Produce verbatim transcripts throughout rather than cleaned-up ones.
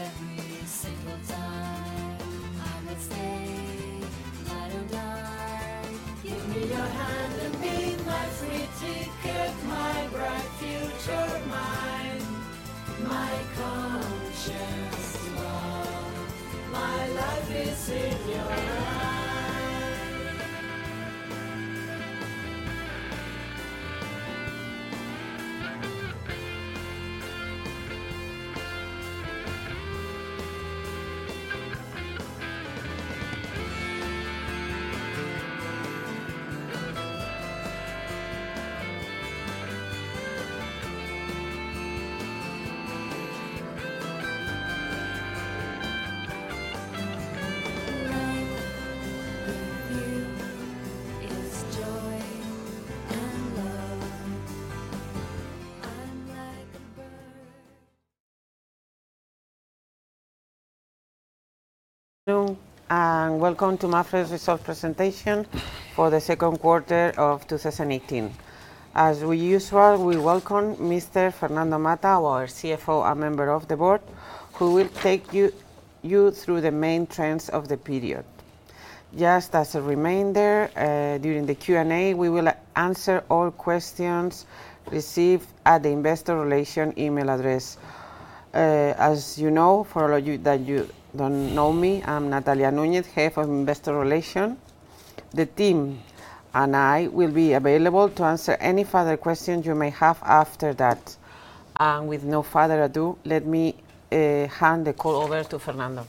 every single time. I would stay, light or dark. Give me your hand and be my free ticket, my bright future mine. My conscience love, my life is in your eyes. And welcome to Mapfre's result presentation for the second quarter of two thousand eighteen. As we usual, we welcome Mister Fernando Mata, our C F O and member of the board, who will take you, you through the main trends of the period. Just as a reminder, uh, during the Q and A, we will answer all questions received at the investor relation email address. Uh, as you know, for all of you that you don't know me, I'm Natalia Núñez, Head of Investor Relations. The team and I will be available to answer any further questions you may have after that. And with no further ado, let me uh, hand the call over to Fernando.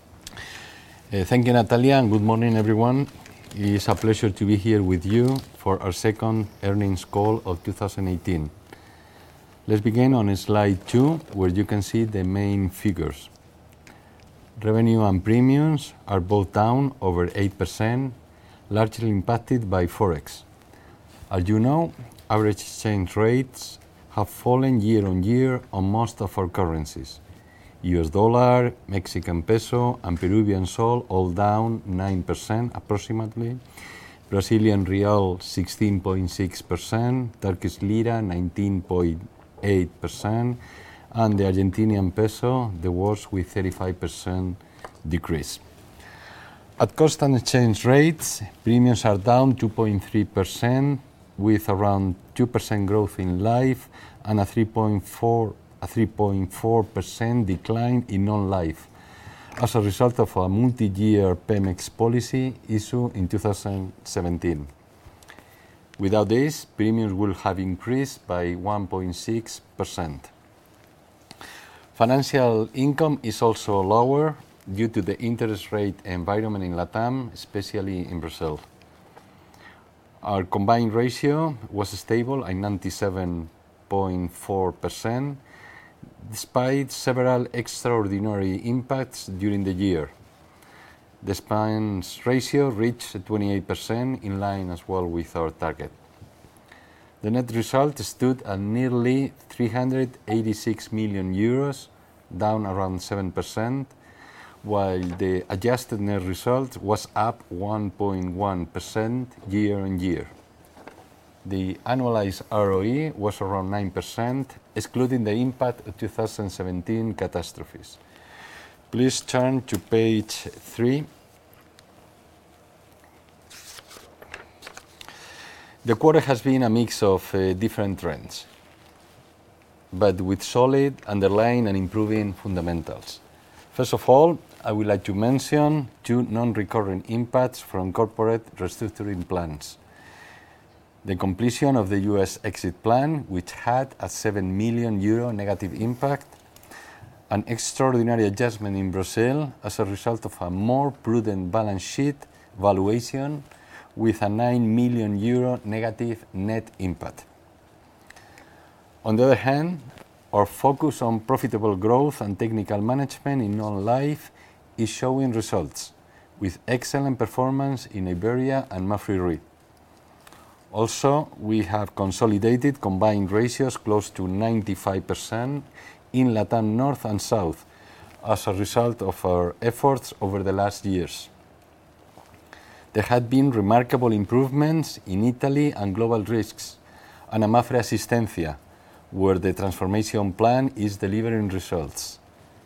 Uh, thank you, Natalia, and good morning, everyone. It is a pleasure to be here with you for our second earnings call of two thousand eighteen. Let's begin on slide two, where you can see the main figures. Revenue and premiums are both down over eight percent, largely impacted by Forex. As you know, average exchange rates have fallen year on year on most of our currencies. U S dollar, Mexican peso, and Peruvian sol all down nine percent approximately. Brazilian real sixteen point six percent, Turkish lira nineteen point eight percent, and the Argentinian peso, the worst, with thirty-five percent decrease. At constant exchange rates, premiums are down two point three percent, with around two percent growth in life and a three point four percent decline in non-life, as a result of a multi-year Pemex policy issued in two thousand seventeen. Without this, premiums will have increased by one point six percent. Financial income is also lower due to the interest rate environment in LATAM, especially in Brazil. Our combined ratio was stable at ninety-seven point four percent, despite several extraordinary impacts during the year. The expense ratio reached twenty-eight percent, in line as well with our target. The net result stood at nearly three hundred eighty-six million euros, down around seven percent, while the adjusted net result was up one point one percent year on year. The annualized R O E was around nine percent, excluding the impact of two thousand seventeen catastrophes. Please turn to page three. The quarter has been a mix of uh, different trends, but with solid underlying and improving fundamentals. First of all, I would like to mention two non-recurring impacts from corporate restructuring plans. The completion of the U S exit plan, which had a seven million euro negative impact, an extraordinary adjustment in Brazil as a result of a more prudent balance sheet valuation with a nine million euro negative net impact. On the other hand, our focus on profitable growth and technical management in non-life is showing results, with excellent performance in Iberia and Mapfre Re. Also, we have consolidated combined ratios close to ninety-five percent in LATAM North and South as a result of our efforts over the last years. There had been remarkable improvements in Italy and Global Risks and Mapfre Asistencia, where the transformation plan is delivering results.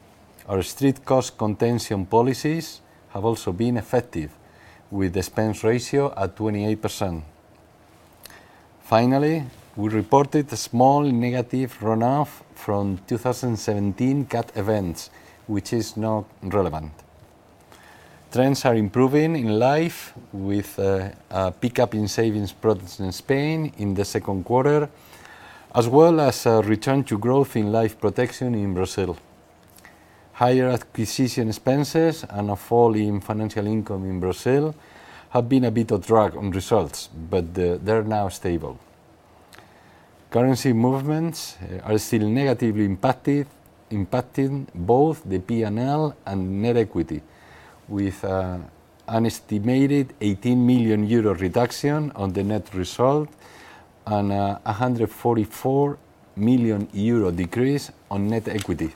Our strict cost contention policies have also been effective, with the expense ratio at twenty-eight percent. Finally, we reported a small negative runoff from two thousand seventeen cat events, which is not relevant. Trends are improving in life, with uh, a pickup in savings products in Spain in the second quarter, as well as a return to growth in life protection in Brazil. Higher acquisition expenses and a fall in financial income in Brazil have been a bit of drag on results, but uh, they're now stable. Currency movements uh, are still negatively impacted, impacting both the P and L and net equity, with uh, an estimated eighteen million euro reduction on the net result and a one hundred forty-four million euro decrease on net equity.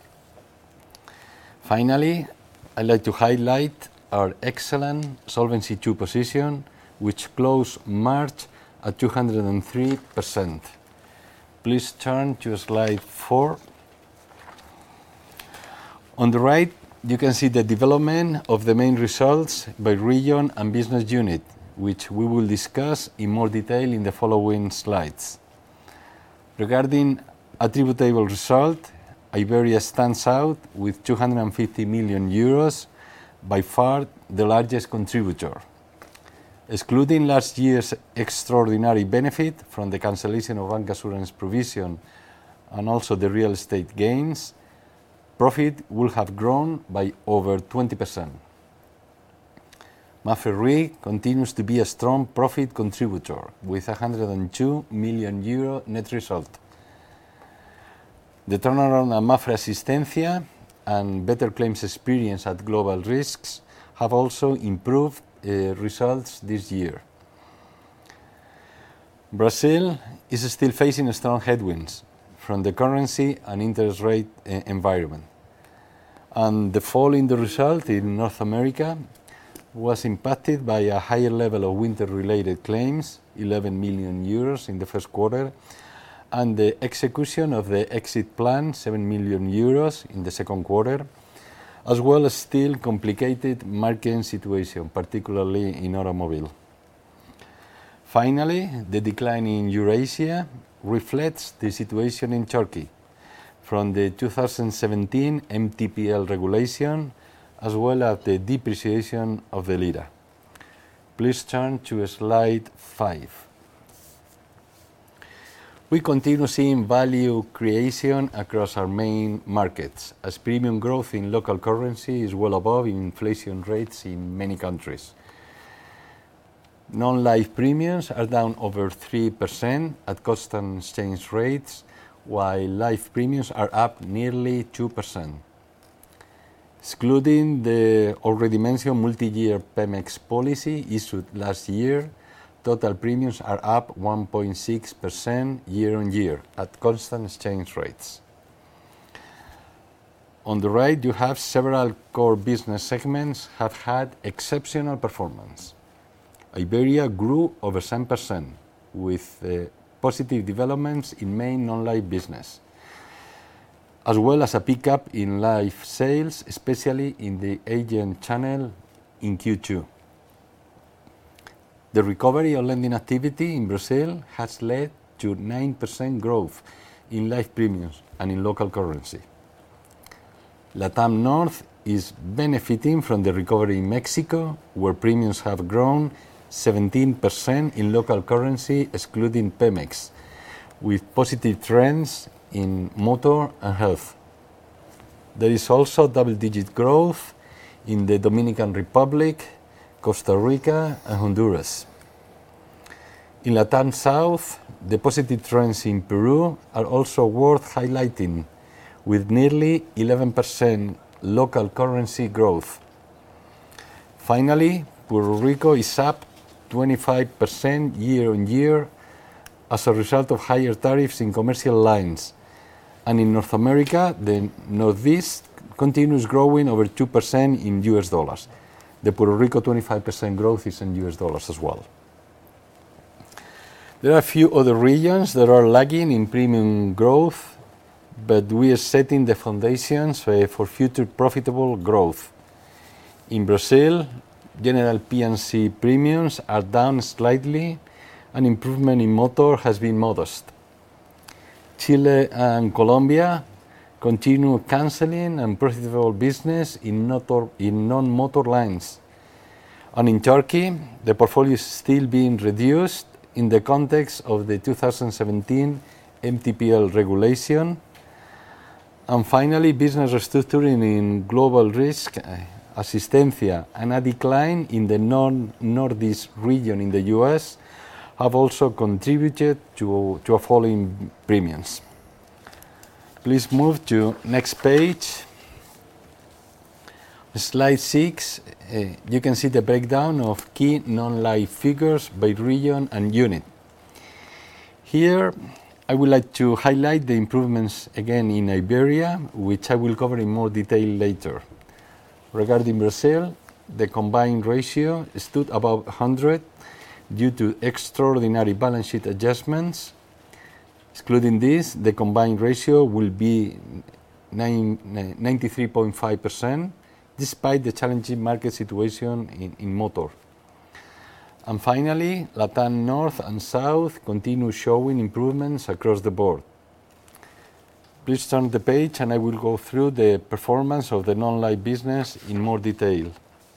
Finally, I'd like to highlight our excellent Solvency two position, which closed March at two hundred three percent. Please turn to slide four. On the right, you can see the development of the main results by region and business unit, which we will discuss in more detail in the following slides. Regarding attributable result, Iberia stands out with two hundred fifty million euros, by far the largest contributor. Excluding last year's extraordinary benefit from the cancellation of bancassurance provision and also the real estate gains, profit will have grown by over twenty percent. Mapfre Re continues to be a strong profit contributor with one hundred two million euro net result. The turnaround at Mapfre Asistencia and better claims experience at Global Risks have also improved uh, results this year. Brazil is still facing strong headwinds from the currency and interest rate uh, environment. And the fall in the result in North America was impacted by a higher level of winter-related claims, eleven million euros in the first quarter, and the execution of the exit plan, seven million euros in the second quarter, as well as still complicated market situation, particularly in automobile. Finally, the decline in Eurasia reflects the situation in Turkey from the two thousand seventeen M T P L regulation, as well as the depreciation of the lira. Please turn to slide five. We continue seeing value creation across our main markets, as premium growth in local currency is well above inflation rates in many countries. Non-life premiums are down over three percent at constant exchange rates, while life premiums are up nearly two percent. Excluding the already mentioned multi-year Pemex policy issued last year, total premiums are up one point six percent year on year at constant exchange rates. On the right, you have several core business segments have had exceptional performance. Iberia grew over seven percent, with uh, positive developments in main non-life business, as well as a pickup in life sales, especially in the agent channel in Q two. The recovery of lending activity in Brazil has led to nine percent growth in life premiums and in local currency. LATAM North is benefiting from the recovery in Mexico, where premiums have grown seventeen percent in local currency, excluding Pemex, with positive trends in motor and health. There is also double-digit growth in the Dominican Republic, Costa Rica, and Honduras. In LATAM South, the positive trends in Peru are also worth highlighting, with nearly eleven percent local currency growth. Finally, Puerto Rico is up twenty-five percent year on year as a result of higher tariffs in commercial lines. And in North America, the Northeast continues growing over two percent in U S dollars. The Puerto Rico twenty-five percent growth is in U S dollars as well. There are a few other regions that are lagging in premium growth, but we are setting the foundations uh, for future profitable growth. In Brazil, general P and C premiums are down slightly, and improvement in motor has been modest. Chile and Colombia continue cancelling unprofitable business in, in non-motor lines. And in Turkey, the portfolio is still being reduced in the context of the two thousand seventeen M T P L regulation. And finally, business restructuring in global risk, Asistencia, and a decline in the non-Northeast region in the U S have also contributed to, to a fall in premiums. Please move to next page. Slide six, uh, you can see the breakdown of key non-life figures by region and unit. Here, I would like to highlight the improvements again in Iberia, which I will cover in more detail later. Regarding Brazil, the combined ratio stood above one hundred due to extraordinary balance sheet adjustments. Excluding this, the combined ratio will be ninety-three point five percent, despite the challenging market situation in, in motor. And finally, Latam North and South continue showing improvements across the board. Please turn the page and I will go through the performance of the non-life business in more detail.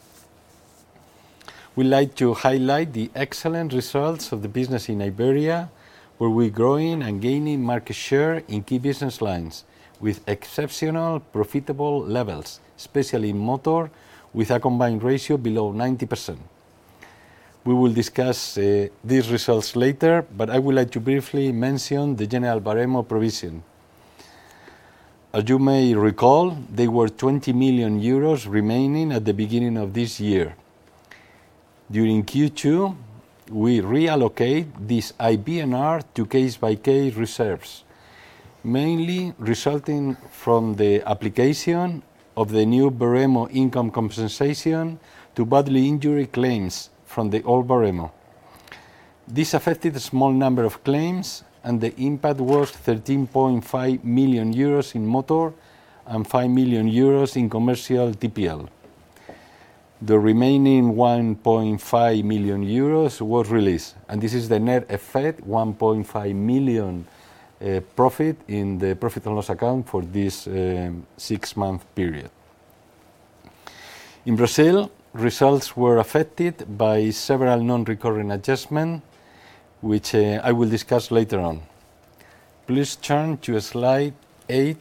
We'd like to highlight the excellent results of the business in Iberia, where we're growing and gaining market share in key business lines with exceptional profitable levels, especially in motor, with a combined ratio below ninety percent. We will discuss uh, these results later, but I would like to briefly mention the General Baremo provision. As you may recall, there were twenty million euros remaining at the beginning of this year. During Q two, we reallocate this I B N R to case-by-case reserves, mainly resulting from the application of the new Baremo income compensation to bodily injury claims from the old Baremo. This affected a small number of claims, and the impact was thirteen point five million euros in motor and five million euros in commercial T P L. The remaining one point five million euros was released, and this is the net effect, one point five million uh, profit in the profit and loss account for this um, six-month period. In Brazil, results were affected by several non-recurring adjustments, which uh, I will discuss later on. Please turn to slide eight.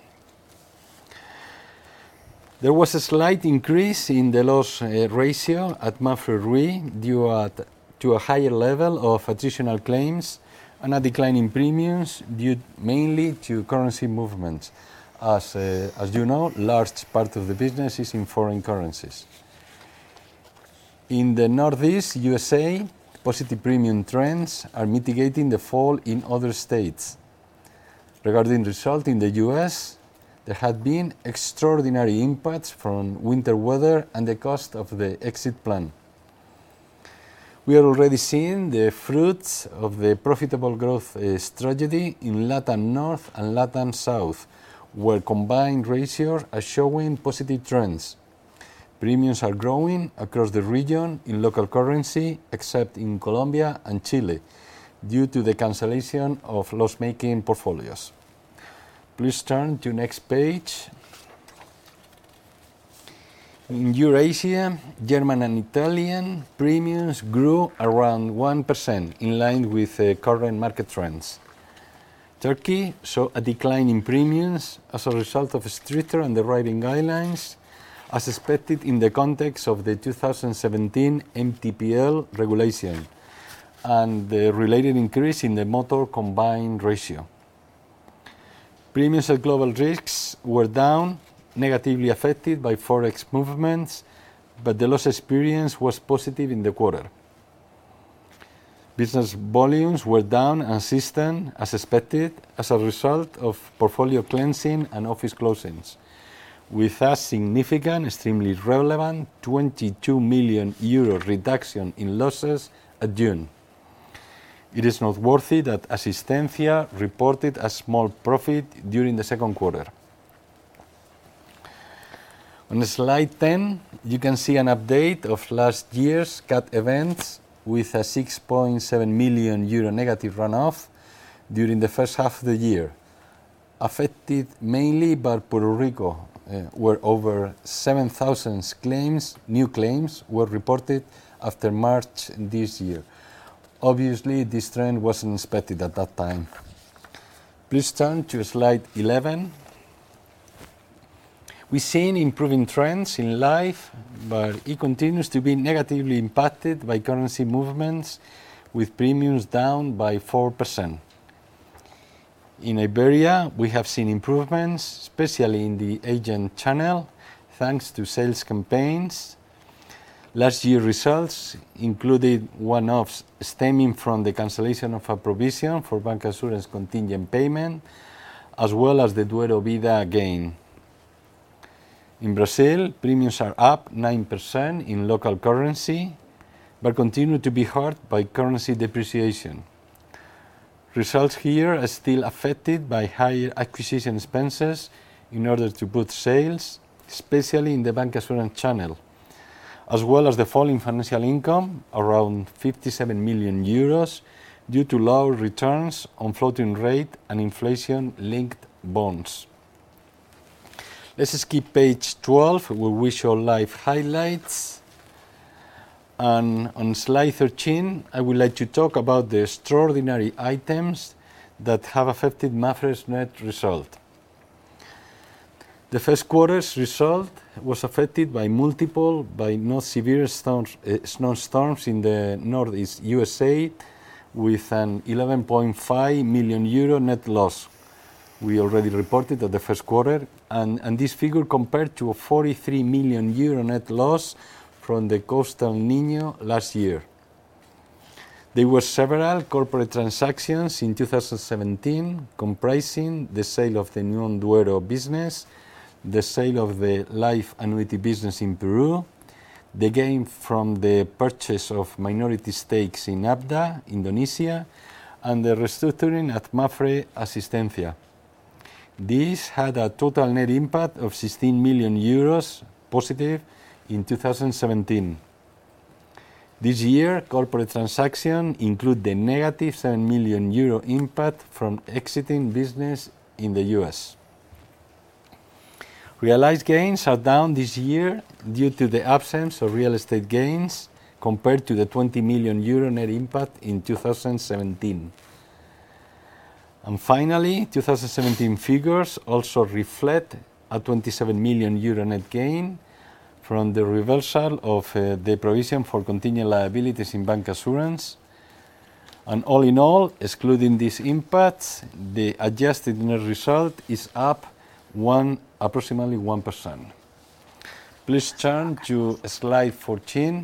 There was a slight increase in the loss uh, ratio at Mapfre Re due at, to a higher level of additional claims and a decline in premiums due mainly to currency movements. As, uh, as you know, large part of the business is in foreign currencies. In the Northeast U S A, positive premium trends are mitigating the fall in other states. Regarding result in the U S, there had been extraordinary impacts from winter weather and the cost of the exit plan. We are already seeing the fruits of the profitable growth uh, strategy in Latam North and Latam South, where combined ratios are showing positive trends. Premiums are growing across the region in local currency, except in Colombia and Chile, due to the cancellation of loss-making portfolios. Please turn to next page. In Eurasia, German and Italian premiums grew around one percent, in line with uh, current market trends. Turkey saw a decline in premiums as a result of stricter underwriting guidelines, as expected in the context of the two thousand seventeen M T P L regulation and the related increase in the motor combined ratio. Premiums at global risks were down, negatively affected by forex movements, but the loss experience was positive in the quarter. Business volumes were down and consistent as expected as a result of portfolio cleansing and office closings, with a significant, extremely relevant twenty-two million euro reduction in losses at June. It is noteworthy that Asistencia reported a small profit during the second quarter. On slide ten, you can see an update of last year's cat events with a six point seven million euro negative runoff during the first half of the year, affected mainly by Puerto Rico, uh, where over seven thousand claims, new claims were reported after March this year. Obviously, this trend wasn't expected at that time. Please turn to slide eleven. We've seen improving trends in life, but it continues to be negatively impacted by currency movements, with premiums down by four percent. In Iberia, we have seen improvements, especially in the agent channel, thanks to sales campaigns. Last year's results included one-offs stemming from the cancellation of a provision for bancassurance contingent payment, as well as the Duero Vida gain. In Brazil, premiums are up nine percent in local currency, but continue to be hurt by currency depreciation. Results here are still affected by higher acquisition expenses in order to boost sales, especially in the bancassurance channel, as well as the fall in financial income, around fifty-seven million euros, due to lower returns on floating rate and inflation-linked bonds. Let's skip page twelve, where we show life highlights. And on slide thirteen, I would like to talk about the extraordinary items that have affected Mapfre's net result. The first quarter's result was affected by multiple, by not severe storms, uh, snowstorms in the northeast U S A, with an eleven point five million euro net loss. We already reported at the first quarter, and, and this figure compared to a forty-three million euro net loss from the coastal Niño last year. There were several corporate transactions in two thousand seventeen, comprising the sale of the Non-Duero business, the sale of the life annuity business in Peru, the gain from the purchase of minority stakes in Abda, Indonesia, and the restructuring at Mapfre Asistencia. This had a total net impact of sixteen million euros positive in two thousand seventeen. This year, corporate transactions include the negative seven million euro impact from exiting business in the U S. Realized gains are down this year due to the absence of real estate gains compared to the twenty million euro net impact in two thousand seventeen. And finally, two thousand seventeen figures also reflect a twenty-seven million euro net gain from the reversal of uh, the provision for contingent liabilities in bancassurance. And all in all, excluding these impacts, the adjusted net result is up one, approximately one percent. Please turn to slide fourteen.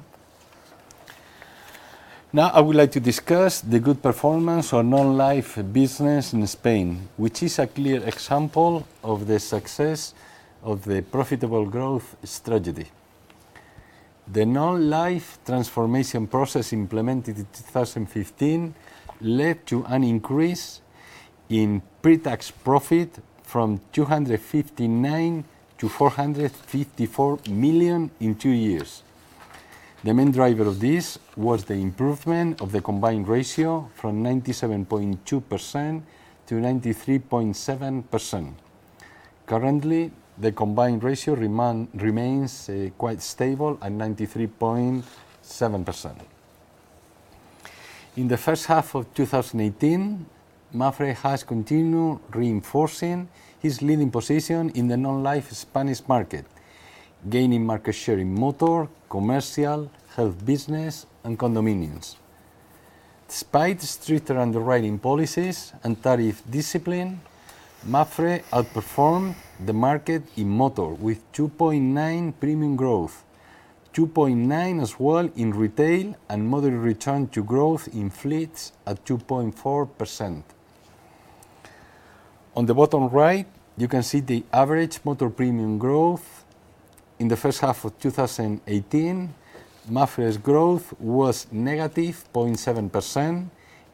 Now I would like to discuss the good performance of non-life business in Spain, which is a clear example of the success of the profitable growth strategy. The non-life transformation process implemented in two thousand fifteen led to an increase in pre-tax profit from two hundred fifty-nine to four hundred fifty-four million in two years. The main driver of this was the improvement of the combined ratio from ninety-seven point two percent to ninety-three point seven percent. Currently, the combined ratio remain, remains uh, quite stable at ninety-three point seven percent. In the first half of two thousand eighteen, Mapfre has continued reinforcing his leading position in the non-life Spanish market, gaining market share in motor, commercial, health business, and condominiums. Despite stricter underwriting policies and tariff discipline, Mapfre outperformed the market in motor with two point nine premium growth, two point nine as well in retail, and moderate return to growth in fleets at two point four percent. On the bottom right, you can see the average motor premium growth. In the first half of two thousand eighteen, Mapfre's growth was negative zero point seven percent,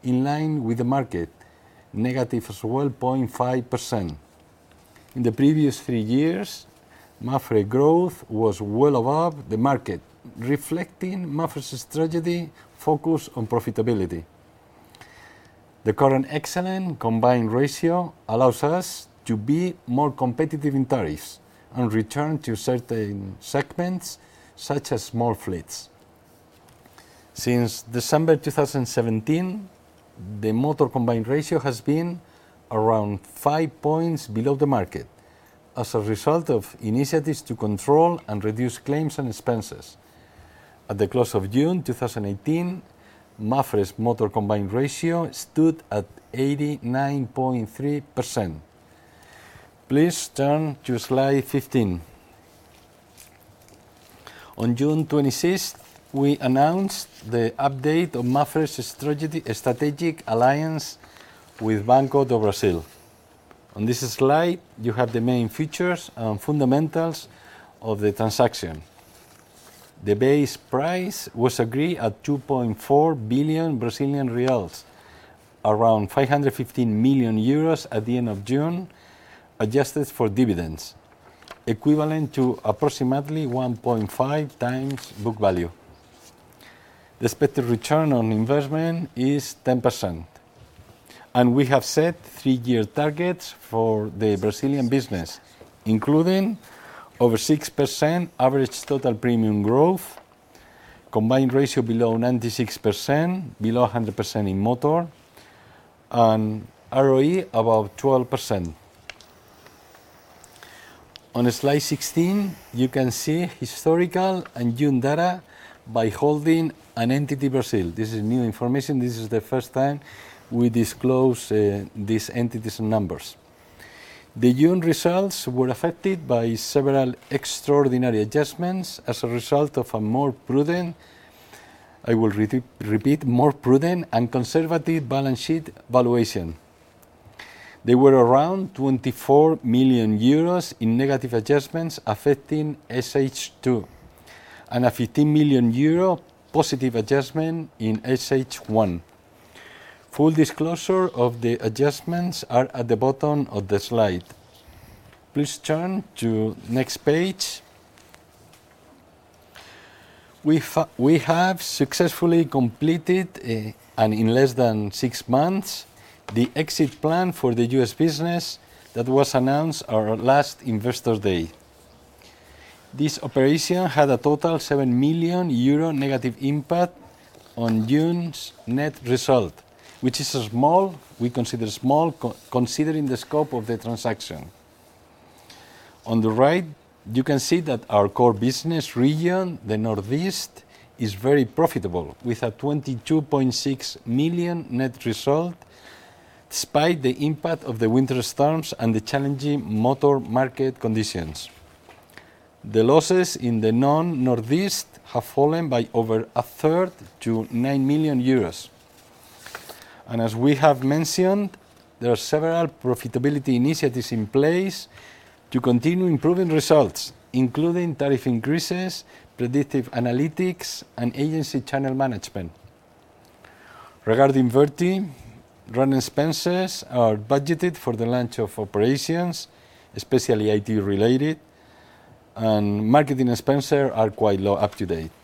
in line with the market, negative as well, zero point five percent. In the previous three years, MAPFRE growth was well above the market, reflecting MAPFRE's strategy focused on profitability. The current excellent combined ratio allows us to be more competitive in tariffs and return to certain segments, such as small fleets. Since December two thousand seventeen, the motor combined ratio has been around five points below the market as a result of initiatives to control and reduce claims and expenses. At the close of June two thousand eighteen, MAPFRE's motor combined ratio stood at eighty-nine point three percent. Please turn to slide fifteen. On June twenty-sixth, we announced the update of MAPFRE's strategy, strategic alliance with Banco do Brasil. On this slide, you have the main features and fundamentals of the transaction. The base price was agreed at two point four billion Brazilian reals, around five hundred fifteen million euros at the end of June, adjusted for dividends, equivalent to approximately one point five times book value. The expected return on investment is ten percent. And we have set three-year targets for the Brazilian business, including over six percent average total premium growth, combined ratio below ninety-six percent, below one hundred percent in motor, and R O E above twelve percent. On slide sixteen, you can see historical and June data by holding an entity Brazil. This is new information. This is the first time we disclose uh, these entities and numbers. The June results were affected by several extraordinary adjustments as a result of a more prudent, I will re- repeat, more prudent and conservative balance sheet valuation. There were around twenty-four million euros in negative adjustments affecting S H two and a fifteen million euro positive adjustment in S H one. Full disclosure of the adjustments are at the bottom of the slide. Please turn to next page. We, fa- we have successfully completed, uh, and in less than six months, the exit plan for the U S business that was announced our last Investor Day. This operation had a total seven million euro negative impact on June's net result, which is a small, we consider small, co- considering the scope of the transaction. On the right, you can see that our core business region, the Northeast, is very profitable, with a twenty-two point six million net result, despite the impact of the winter storms and the challenging motor market conditions. The losses in the non-Northeast have fallen by over a third to nine million euros. And as we have mentioned, there are several profitability initiatives in place to continue improving results, including tariff increases, predictive analytics, and agency channel management. Regarding Verti, run expenses are budgeted for the launch of operations, especially I T related, and marketing expenses are quite low, up to date.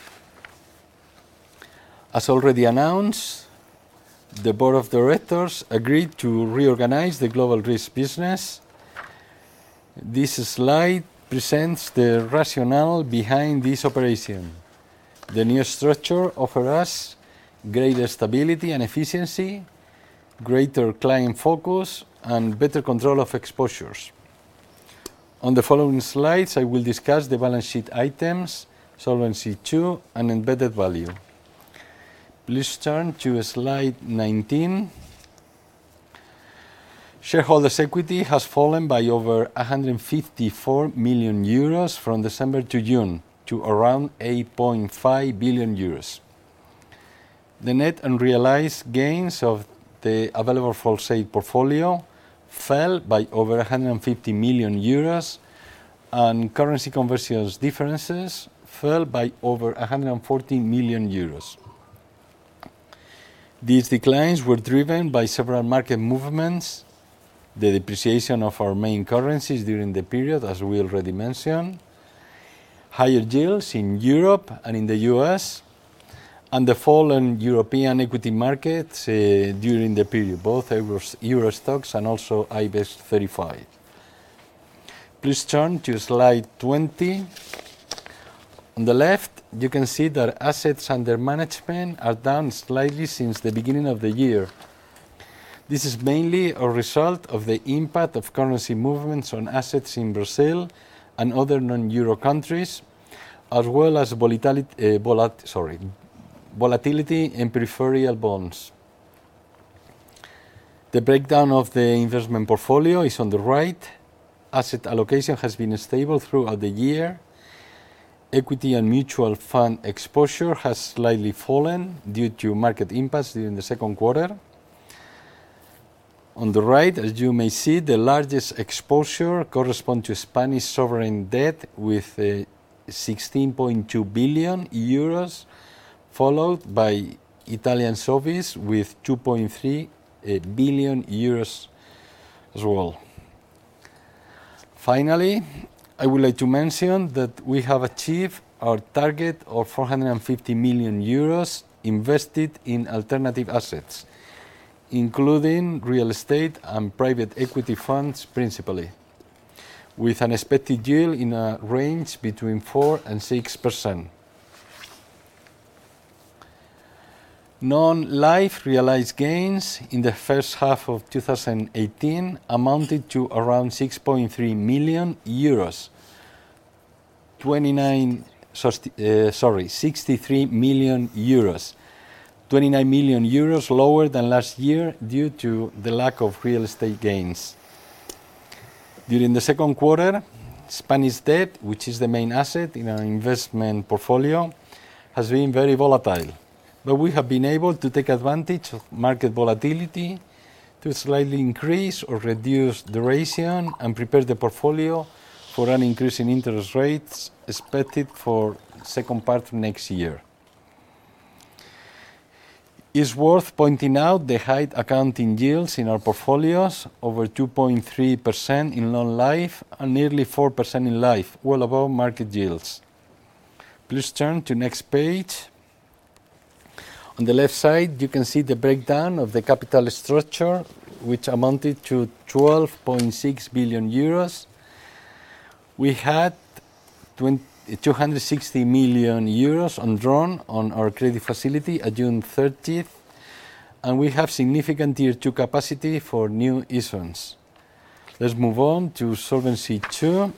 As already announced, the board of directors agreed to reorganize the global risk business. This slide presents the rationale behind this operation. The new structure offers us greater stability and efficiency, greater client focus, and better control of exposures. On the following slides, I will discuss the balance sheet items, Solvency two, and embedded value. Please turn to slide nineteen. Shareholders' equity has fallen by over one hundred fifty-four million euros from December to June to around eight point five billion euros. The net unrealized gains of the available for sale portfolio fell by over one hundred fifty million euros, and currency conversions differences fell by over one hundred forty million euros. These declines were driven by several market movements, the depreciation of our main currencies during the period, as we already mentioned, higher yields in Europe and in the U S, and the fall in European equity markets uh, during the period, both Euro, Euro stocks and also IBEX thirty-five. Please turn to slide twenty. On the left, you can see that assets under management are down slightly since the beginning of the year. This is mainly a result of the impact of currency movements on assets in Brazil and other non-Euro countries, as well as volatility, uh, volat sorry, volatility in peripheral bonds. The breakdown of the investment portfolio is on the right. Asset allocation has been stable throughout the year. Equity and mutual fund exposure has slightly fallen due to market impacts during the second quarter. On the right, as you may see, the largest exposure corresponds to Spanish sovereign debt with uh, sixteen point two billion euros, followed by Italian sovereigns with two point three uh, billion euros as well. Finally, I would like to mention that we have achieved our target of four hundred fifty million euros invested in alternative assets, including real estate and private equity funds principally, with an expected yield in a range between four and six percent. Non-life realized gains in the first half of two thousand eighteen amounted to around six point three million euros, twenty-nine, uh, sorry, sixty-three million euros, twenty-nine million euros lower than last year due to the lack of real estate gains. During the second quarter, Spanish debt, which is the main asset in our investment portfolio, has been very volatile, but we have been able to take advantage of market volatility to slightly increase or reduce duration and prepare the portfolio for an increase in interest rates expected for the second part of next year. It's worth pointing out the high accounting yields in our portfolios, over two point three percent in non-life and nearly four percent in life, well above market yields. Please turn to next page. On the left side, you can see the breakdown of the capital structure, which amounted to twelve point six billion euros. We had two hundred sixty million euros undrawn on our credit facility at June thirtieth, and we have significant Tier two capacity for new issuance. Let's move on to Solvency two.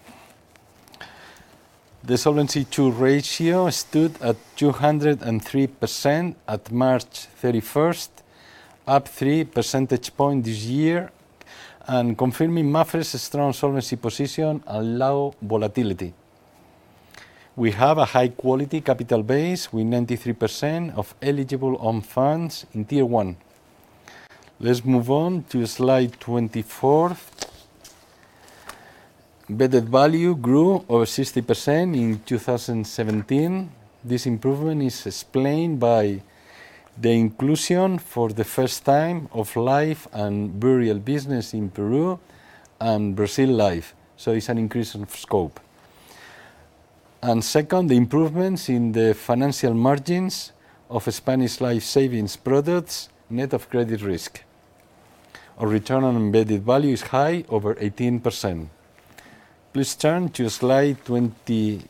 The Solvency two ratio stood at two hundred three percent at March thirty-first, up three percentage points this year, and confirming Mapfre's strong solvency position and low volatility. We have a high-quality capital base with ninety-three percent of eligible own funds in Tier one. Let's move on to slide twenty-four. Embedded value grew over sixty percent in two thousand seventeen. This improvement is explained by the inclusion for the first time of life and burial business in Peru and Brazil Life, so it's an increase of scope. And second, the improvements in the financial margins of Spanish life savings products net of credit risk. Our return on embedded value is high, over eighteen percent. Please turn to slide twenty-five.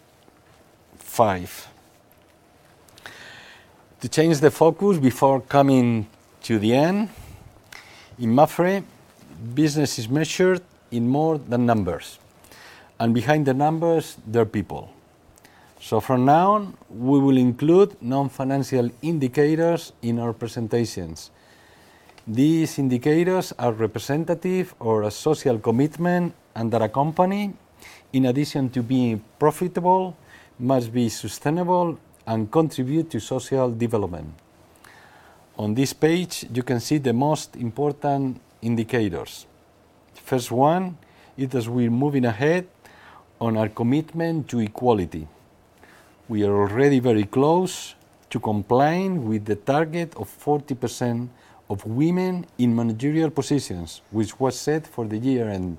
To change the focus before coming to the end, in Mapfre, business is measured in more than numbers, and behind the numbers, there are people. So from now on, we will include non-financial indicators in our presentations. These indicators are representative of a social commitment and that a company, in addition to being profitable, must be sustainable and contribute to social development. On this page, you can see the most important indicators. First one is that we're moving ahead on our commitment to equality. We are already very close to comply with the target of forty percent of women in managerial positions, which was set for the year end.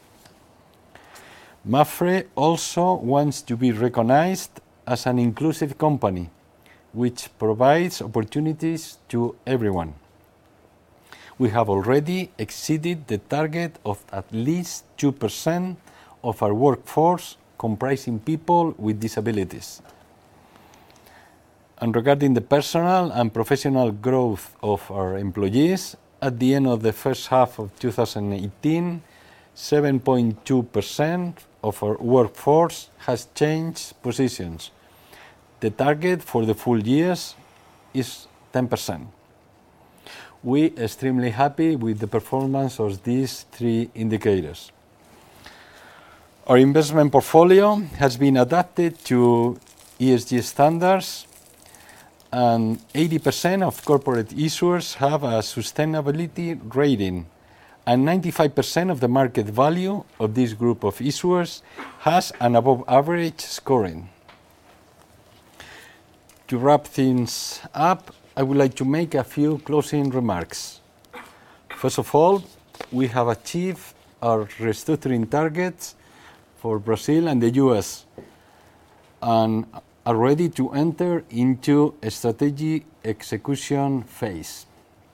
MAPFRE also wants to be recognized as an inclusive company, which provides opportunities to everyone. We have already exceeded the target of at least two percent of our workforce comprising people with disabilities. And regarding the personal and professional growth of our employees, at the end of the first half of two thousand eighteen, seven point two percent of our workforce has changed positions. The target for the full years is ten percent. We are extremely happy with the performance of these three indicators. Our investment portfolio has been adapted to E S G standards, and eighty percent of corporate issuers have a sustainability rating, and ninety-five percent of the market value of this group of issuers has an above average scoring. To wrap things up, I would like to make a few closing remarks. First of all, we have achieved our restructuring targets for Brazil and the U S and are ready to enter into a strategy execution phase.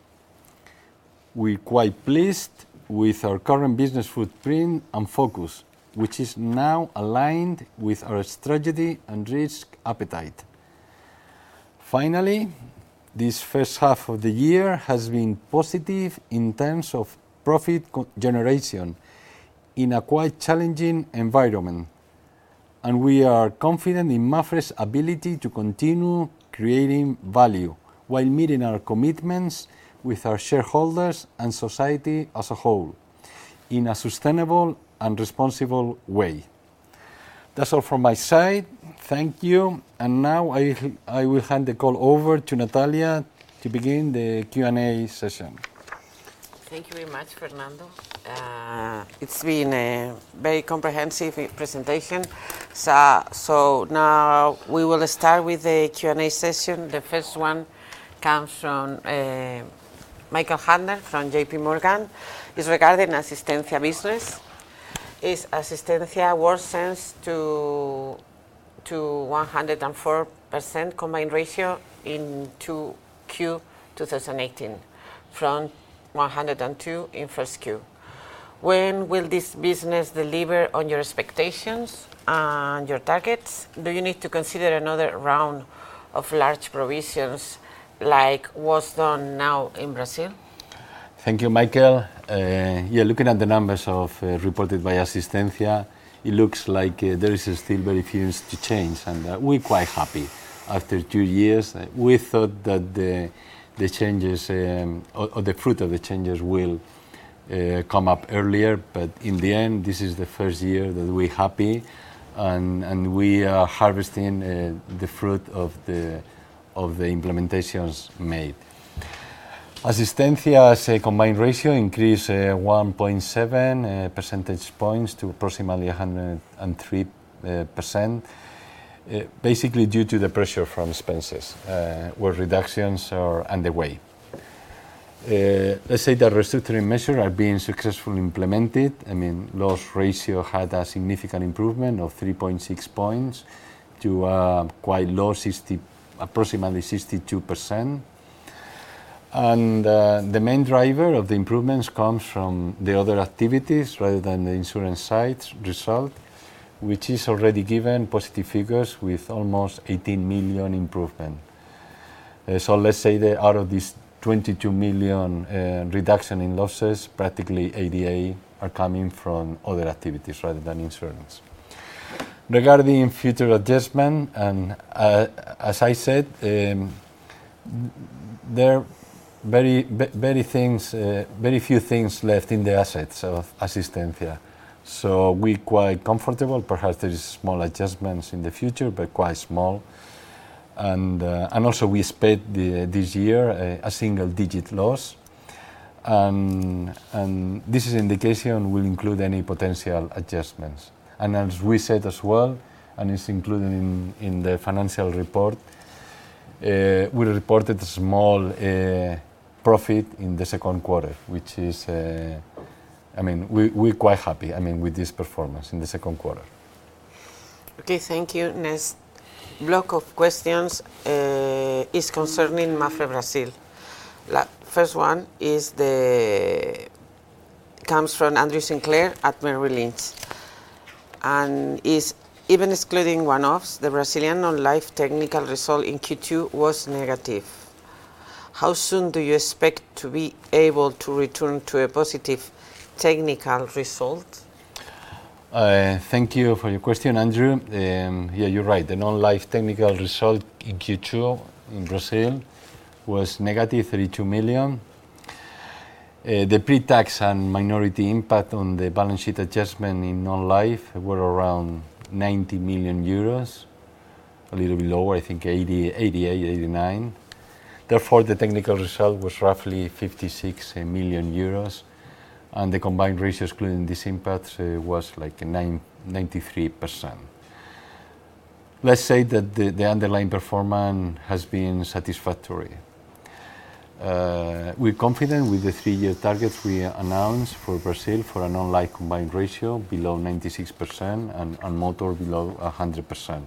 We're quite pleased with our current business footprint and focus, which is now aligned with our strategy and risk appetite. Finally, this first half of the year has been positive in terms of profit generation in a quite challenging environment, and we are confident in MAPFRE's ability to continue creating value while meeting our commitments with our shareholders and society as a whole in a sustainable and responsible way. That's all from my side. Thank you. And now I, I will hand the call over to Natalia to begin the Q and A session. Thank you very much, Fernando. Uh, it's been a very comprehensive presentation. So, so now we will start with the Q and A session. The first one comes from uh, Michael Handler from J P Morgan. It's regarding Asistencia business. Is Asistencia worsens to to one hundred four percent combined ratio in two Q twenty eighteen from one hundred two in first Q. When will this business deliver on your expectations and your targets? Do you need to consider another round of large provisions like was done now in Brazil? Thank you, Michael. Uh, yeah, looking at the numbers of uh, reported by Asistencia, it looks like uh, there is still very few to change, and uh, we're quite happy. After two years, uh, we thought that the the changes um, or, or the fruit of the changes will uh, come up earlier, but in the end, this is the first year that we're happy, and and we are harvesting uh, the fruit of the of the implementations made. Asistencia's uh, combined ratio increased uh, one point seven uh, percentage points to approximately one hundred three percent, uh, uh, basically due to the pressure from expenses, uh, where reductions are underway. Uh, let's say that restructuring measures are being successfully implemented. I mean, loss ratio had a significant improvement of three point six points to uh, quite low, sixty, approximately sixty-two percent. And uh, the main driver of the improvements comes from the other activities rather than the insurance side result, which is already given positive figures with almost eighteen million improvement. Uh, so let's say that out of this twenty-two million uh, reduction in losses, practically eighty-eight are coming from other activities rather than insurance. Regarding future adjustment, and uh, as I said, um, there Very, very things, uh, very few things left in the assets of Asistencia. So we're quite comfortable. Perhaps there is small adjustments in the future, but quite small. And uh, and also we expect the, this year a, a single-digit loss. And and this is indication will include any potential adjustments. And as we said as well, and it's included in in the financial report. uh, we reported a small uh, profit in the second quarter, which is, uh, I mean, we, we're quite happy, I mean, with this performance in the second quarter. Okay, thank you. Next block of questions uh, is concerning Mapfre Brazil. La first one is the comes from Andrew Sinclair at Merrill Lynch, and is even excluding one-offs, the Brazilian non-life technical result in Q two was negative. How soon do you expect to be able to return to a positive technical result? Uh, thank you for your question, Andrew. Um, yeah, you're right. The non-life technical result in Q two in Brazil was negative thirty-two million. Uh, the pre-tax and minority impact on the balance sheet adjustment in non-life were around ninety million euros, a little bit lower, I think eighty, eighty-eight, eighty-nine. Therefore, the technical result was roughly fifty-six million euros, and the combined ratio excluding these impacts uh, was like ninety-three percent. Let's say that the, the underlying performance has been satisfactory. Uh, we're confident with the three-year targets we announced for Brazil for a non-life combined ratio below ninety-six percent and, and motor below one hundred percent.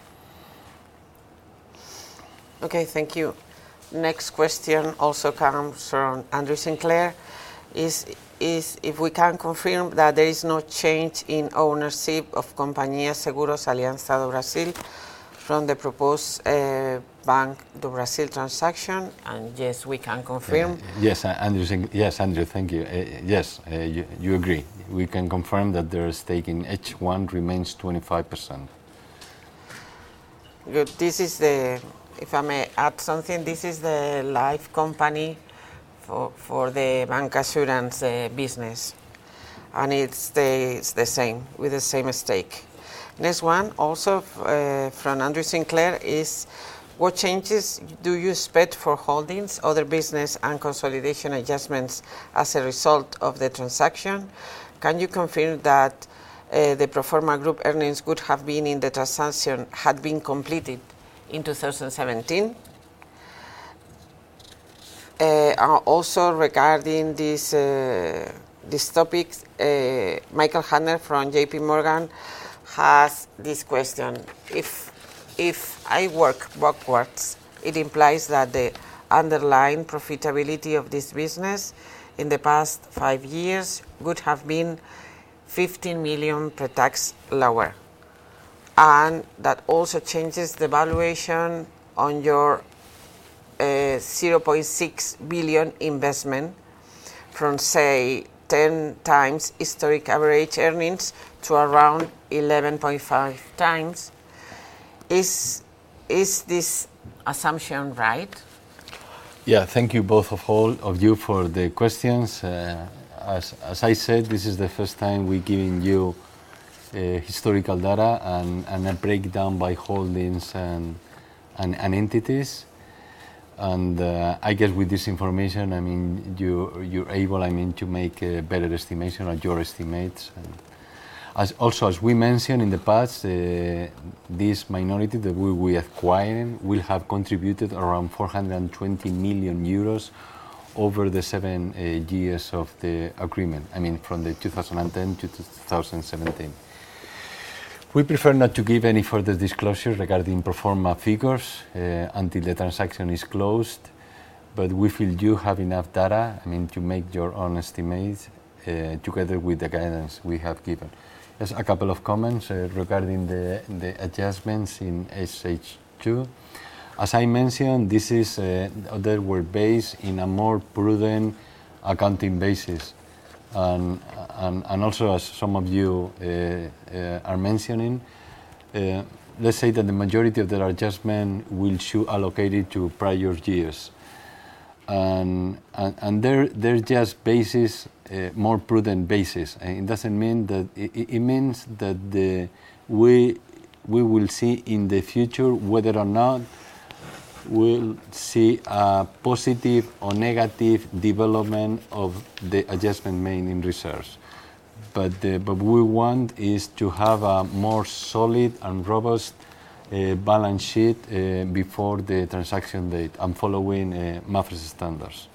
Okay, thank you. Next question also comes from Andrew Sinclair. Is, is if we can confirm that there is no change in ownership of Companhia Seguros Aliança do Brasil from the proposed uh, Bank do Brasil transaction, and yes, we can confirm. Uh, yes, uh, Andrew. Yes, Andrew. Thank you. Uh, yes, uh, you, you agree. We can confirm that their stake in H one remains twenty-five percent. Good. This is the, if I may add something, this is the life company for for the bancassurance uh, business, and it's the it's the same with the same stake. Next one, also uh, from Andrew Sinclair, is what changes do you expect for holdings, other business and consolidation adjustments as a result of the transaction? Can you confirm that uh, the pro forma group earnings would have been in the transaction had been completed in two thousand seventeen? Uh, also regarding this, uh, this topic, uh, Michael Hanner from J P Morgan has this question. If, if I work backwards, it implies that the underlying profitability of this business in the past five years would have been fifteen million pre-tax lower. And that also changes the valuation on your uh, zero point six billion investment from, say, ten times historic average earnings to around eleven point five times. Is, is this assumption right? Yeah, thank you both of all of you for the questions. Uh, as, as I said, this is the first time we're giving you uh, historical data and, and a breakdown by holdings and, and, and entities. And uh, I guess with this information, I mean, you, you're able, I mean, to make a better estimation of your estimates. And as also, as we mentioned in the past, uh, this minority that we will be acquiring will have contributed around four hundred twenty million euros over the seven uh, years of the agreement. I mean, from the two thousand ten to two thousand seventeen. We prefer not to give any further disclosure regarding pro forma figures uh, until the transaction is closed, but we feel you have enough data, I mean, to make your own estimates uh, together with the guidance we have given. Just a couple of comments uh, regarding the, the adjustments in S H two. As I mentioned, this is uh, they were based in a more prudent accounting basis. And, and, and also, as some of you uh, uh, are mentioning, uh, let's say that the majority of their adjustment will show allocated to prior years. And, and, and they're, they're just basis, uh, more prudent basis. And it doesn't mean that, it, it means that the, we, we will see in the future whether or not we'll see a positive or negative development of the adjustment made in reserves. But, the, but we want is to have a more solid and robust uh, balance sheet uh, before the transaction date and following uh, MAPFRE standards.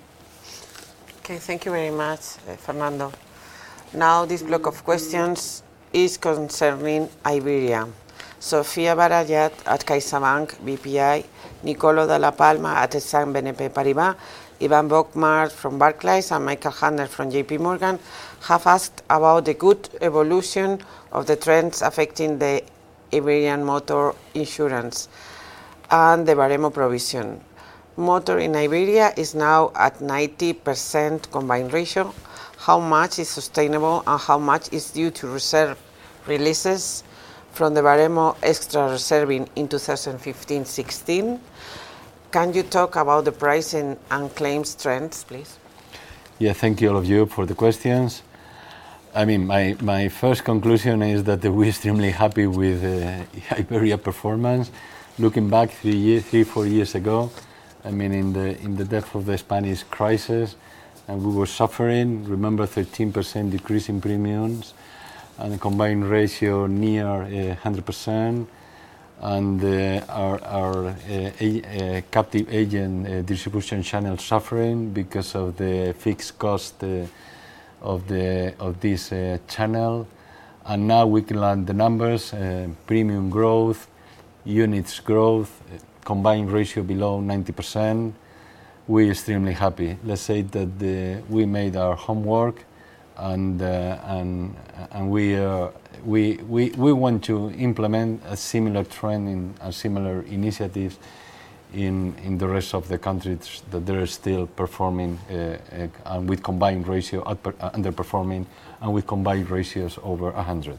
Okay, thank you very much, uh, Fernando. Now this block of questions is concerning Iberia. Sofia Barayat at CaixaBank B P I, Nicolo Dalla Palma at Exane B N P Paribas, Ivan Bockmar from Barclays and Michael Handler from J P Morgan have asked about the good evolution of the trends affecting the Iberian motor insurance and the Baremo provision. Motor in Iberia is now at ninety percent combined ratio. How much is sustainable and how much is due to reserve releases from the Baremo extra reserving in two thousand fifteen sixteen? Can you talk about the pricing and claims trends, please? Yeah, thank you all of you for the questions. I mean, my, my first conclusion is that we're extremely happy with uh, Iberia performance. Looking back three, years, three, four years ago, I mean, in the in the depth of the Spanish crisis, and we were suffering. Remember, thirteen percent decrease in premiums, and a combined ratio near uh, one hundred percent, and uh, our, our uh, a, uh, captive agent uh, distribution channel suffering because of the fixed cost uh, of the of this uh, channel. And now we can learn the numbers: uh, premium growth, units growth, uh, combined ratio below ninety percent. We're extremely happy. Let's say that the, we made our homework, and uh, and and we, uh, we we we want to implement a similar trend in a similar initiatives in in the rest of the countries that they're still performing uh, uh, and with combined ratio upper, uh, underperforming and with combined ratios over one hundred.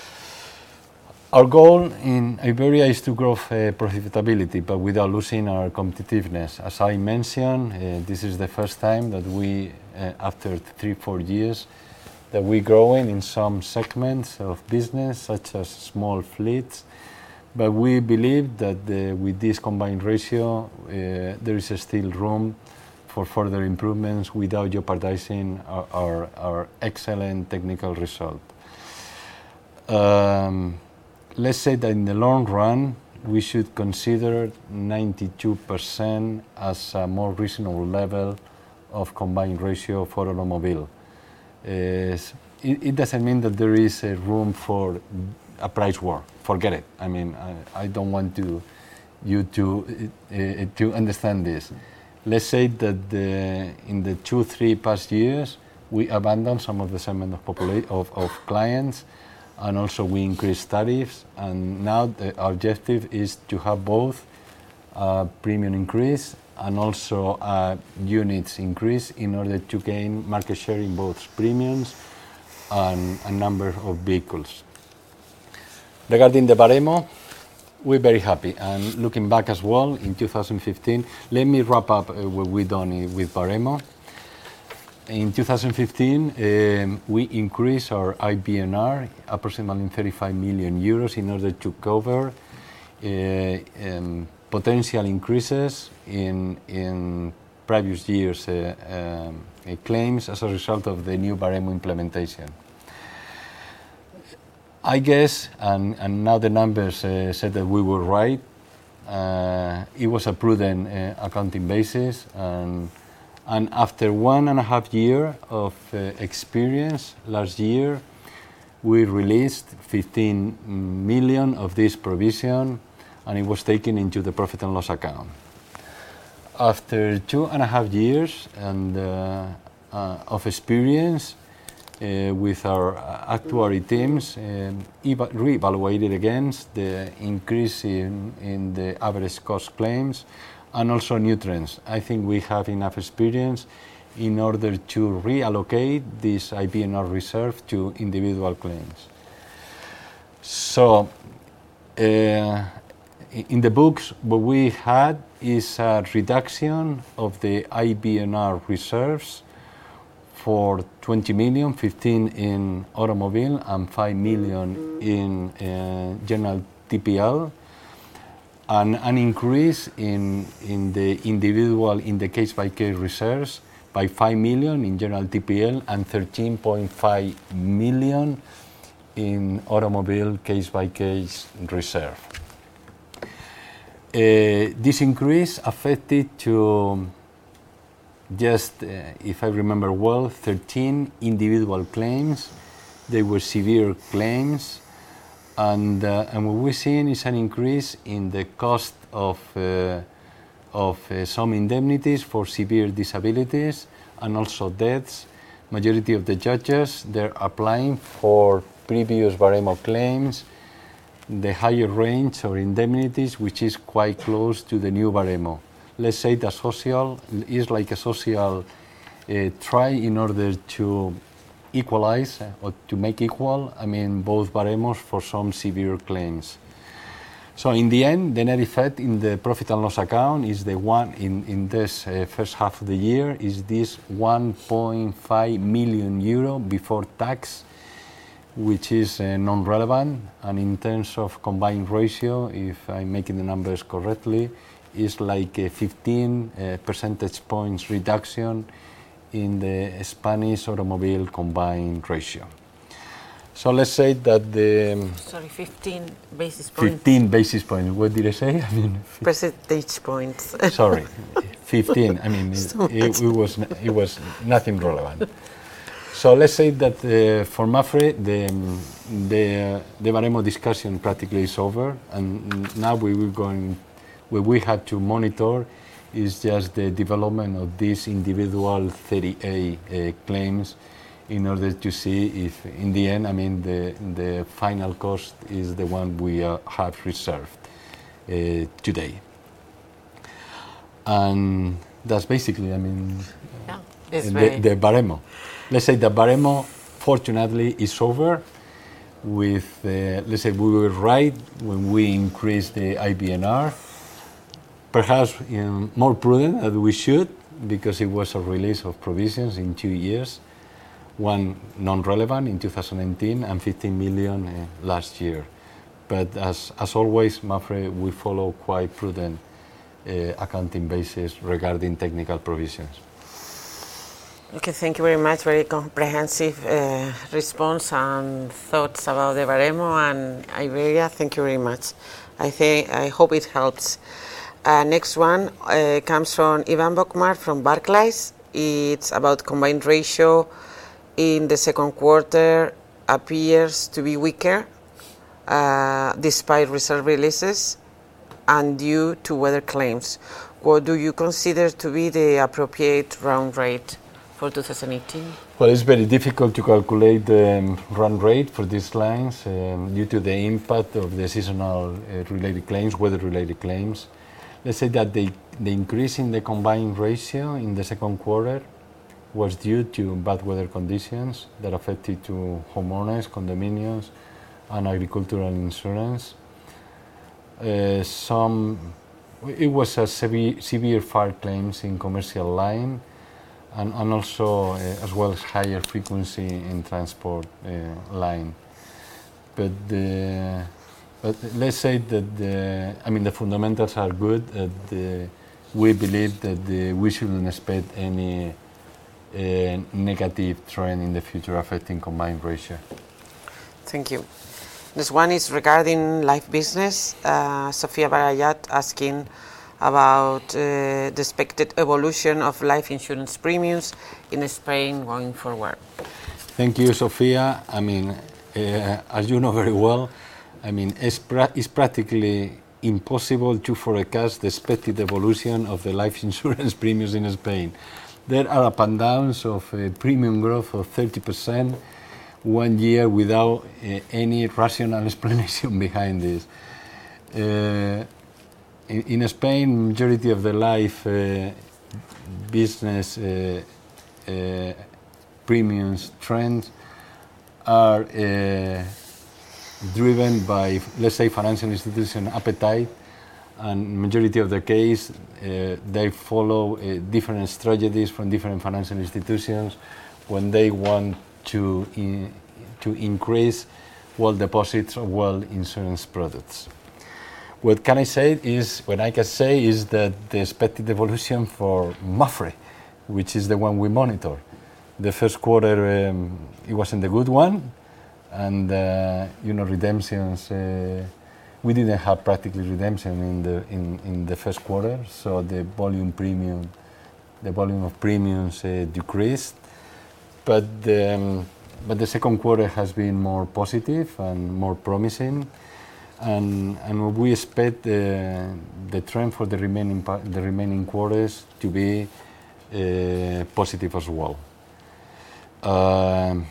Our goal in Iberia is to grow uh, profitability, but without losing our competitiveness. As I mentioned, uh, this is the first time that we, uh, after three, four years, that we're growing in some segments of business, such as small fleets. But we believe that uh, with this combined ratio, uh, there is still room for further improvements without jeopardizing our, our, our excellent technical result. Um, Let's say that in the long run, we should consider ninety-two percent as a more reasonable level of combined ratio for automobile. Uh, it, it doesn't mean that there is a room for a price war. Forget it. I mean, I, I don't want to, you to uh, to understand this. Let's say that the, in the two, three past years, we abandoned some of the segment of, popula- of, of clients, and also we increased tariffs, and now the objective is to have both uh, premium increase and also uh, units increase in order to gain market share in both premiums and a number of vehicles. Regarding the Baremo, we're very happy, and looking back as well in two thousand fifteen, let me wrap up uh, what we've done with Baremo. In two thousand fifteen, um, we increased our I B N R approximately thirty-five million euros in order to cover uh, um, potential increases in, in previous years' uh, um, uh, claims as a result of the new Baremo implementation. I guess, and, and now the numbers uh, said that we were right, uh, it was a prudent uh, accounting basis, and And after one and a half year of uh, experience, last year, we released fifteen million of this provision, and it was taken into the profit and loss account. After two and a half years and uh, uh, of experience uh, with our actuary teams, um, eva- re-evaluated against the increase in, in the average cost claims, and also new trends. I think we have enough experience in order to reallocate this I B N R reserve to individual claims. So, uh, in the books, what we had is a reduction of the I B N R reserves for twenty million, fifteen in automobile and five million in uh, general T P L. And an increase in, in the individual, in the case-by-case reserves by five million in general T P L and thirteen point five million in automobile case-by-case reserve. this increase affected to just, uh, if I remember well, thirteen individual claims. They were severe claims, and uh, and what we're seeing is an increase in the cost of uh, of uh, some indemnities for severe disabilities and also deaths. Majority of the judges, they're applying for previous Baremo claims, the higher range or indemnities, which is quite close to the new Baremo. Let's say the social is like a social uh, try in order to equalize uh, or to make equal, I mean, both Baremos for some severe claims. So in the end, the net effect in the profit and loss account is the one in, in this uh, first half of the year is this one point five million euro before tax, which is uh, non-relevant, and in terms of combined ratio, if I'm making the numbers correctly, is like a fifteen uh, percentage points reduction in the Spanish automobile combined ratio. So let's say that the Sorry, fifteen basis points. fifteen basis points. What did I say? I mean, Percentage points. sorry, fifteen. I mean, it, So it, it was it was nothing relevant. So let's say that uh, for Mapfre, the the the Baremo discussion practically is over, and now we will going. What we have to monitor is just the development of these individual thirty-eight uh, claims, in order to see if, in the end, I mean, the the final cost is the one we uh, have reserved uh, today. And that's basically, I mean, Yeah, it's the, very- the Baremo. Let's say the Baremo, fortunately, is over. With, uh, let's say, we were right when we increased the I B N R. Perhaps um, more prudent than we should, because it was a release of provisions in two years. One non-relevant in two thousand nineteen and fifteen million uh, last year. But as, as always, Mapfre, we follow quite prudent uh, accounting basis regarding technical provisions. Okay, thank you very much. Very comprehensive uh, response and thoughts about the Baremo and Iberia. Thank you very much. I think I hope it helps. Uh, next one uh, comes from Ivan Bokmar from Barclays. It's about combined ratio in the second quarter appears to be weaker uh, despite reserve releases and due to weather claims. What do you consider to be the appropriate run rate for two thousand eighteen? Well, it's very difficult to calculate the um, run rate for these lines um, due to the impact of the seasonal uh, related claims, weather-related claims. Let's say that the, the increase in the combined ratio in the second quarter was due to bad weather conditions that affected to homeowners, condominiums, and agricultural insurance. Uh, some, it was a severe, severe fire claims in commercial line, and, and also uh, as well as higher frequency in transport uh, line. But the, but let's say that the, I mean the fundamentals are good. Uh, the, we believe that the, we shouldn't expect any uh, negative trend in the future affecting combined ratio. Thank you. This one is regarding life business. Uh, Sofia Barayat asking about uh, the expected evolution of life insurance premiums in Spain going forward. Thank you, Sofia. I mean, uh, as you know very well, I mean, it's, pra- it's practically impossible to forecast the expected evolution of the life insurance premiums in Spain. There are up and downs of uh, premium growth of thirty percent one year without uh, any rational explanation behind this. Uh, in, in Spain, majority of the life uh, business uh, uh, premiums trends are uh, driven by, let's say, financial institution appetite, and majority of the case uh, they follow uh, different strategies from different financial institutions when they want to in, to increase well deposits of well insurance products. What can I say is, what I can say is that the expected evolution for Mapfre, which is the one we monitor, the first quarter um, it wasn't a good one, and uh, you know redemptions uh, we didn't have practically redemption in the in, in the first quarter, so the volume premium, the volume of premiums uh, decreased. But the, um, but the second quarter has been more positive and more promising, and and we expect uh, the trend for the remaining pa- the remaining quarters to be uh, positive as well. Uh,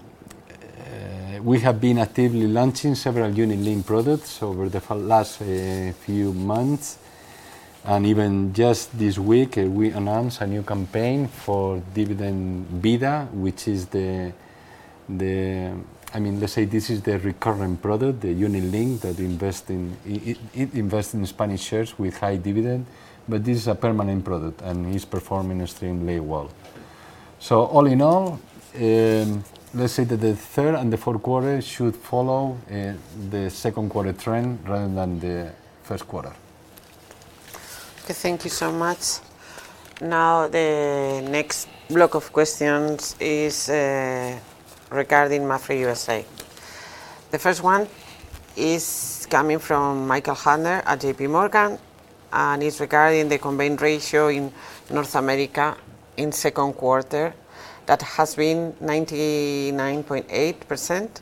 We have been actively launching several unit-linked products over the last uh, few months, and even just this week uh, we announced a new campaign for dividend beta, which is the the I mean let's say this is the recurrent product, the unit-linked that invest in it, it invests in Spanish shares with high dividend, but this is a permanent product and is performing extremely well. So all in all. Um, Let's say that the third and the fourth quarter should follow uh, the second quarter trend rather than the first quarter. Okay, thank you so much. Now the next block of questions is uh, regarding Mapfre U S A. The first one is coming from Michael Handler at J P Morgan, and is regarding the combined ratio in North America in second quarter. That has been ninety-nine point eight percent.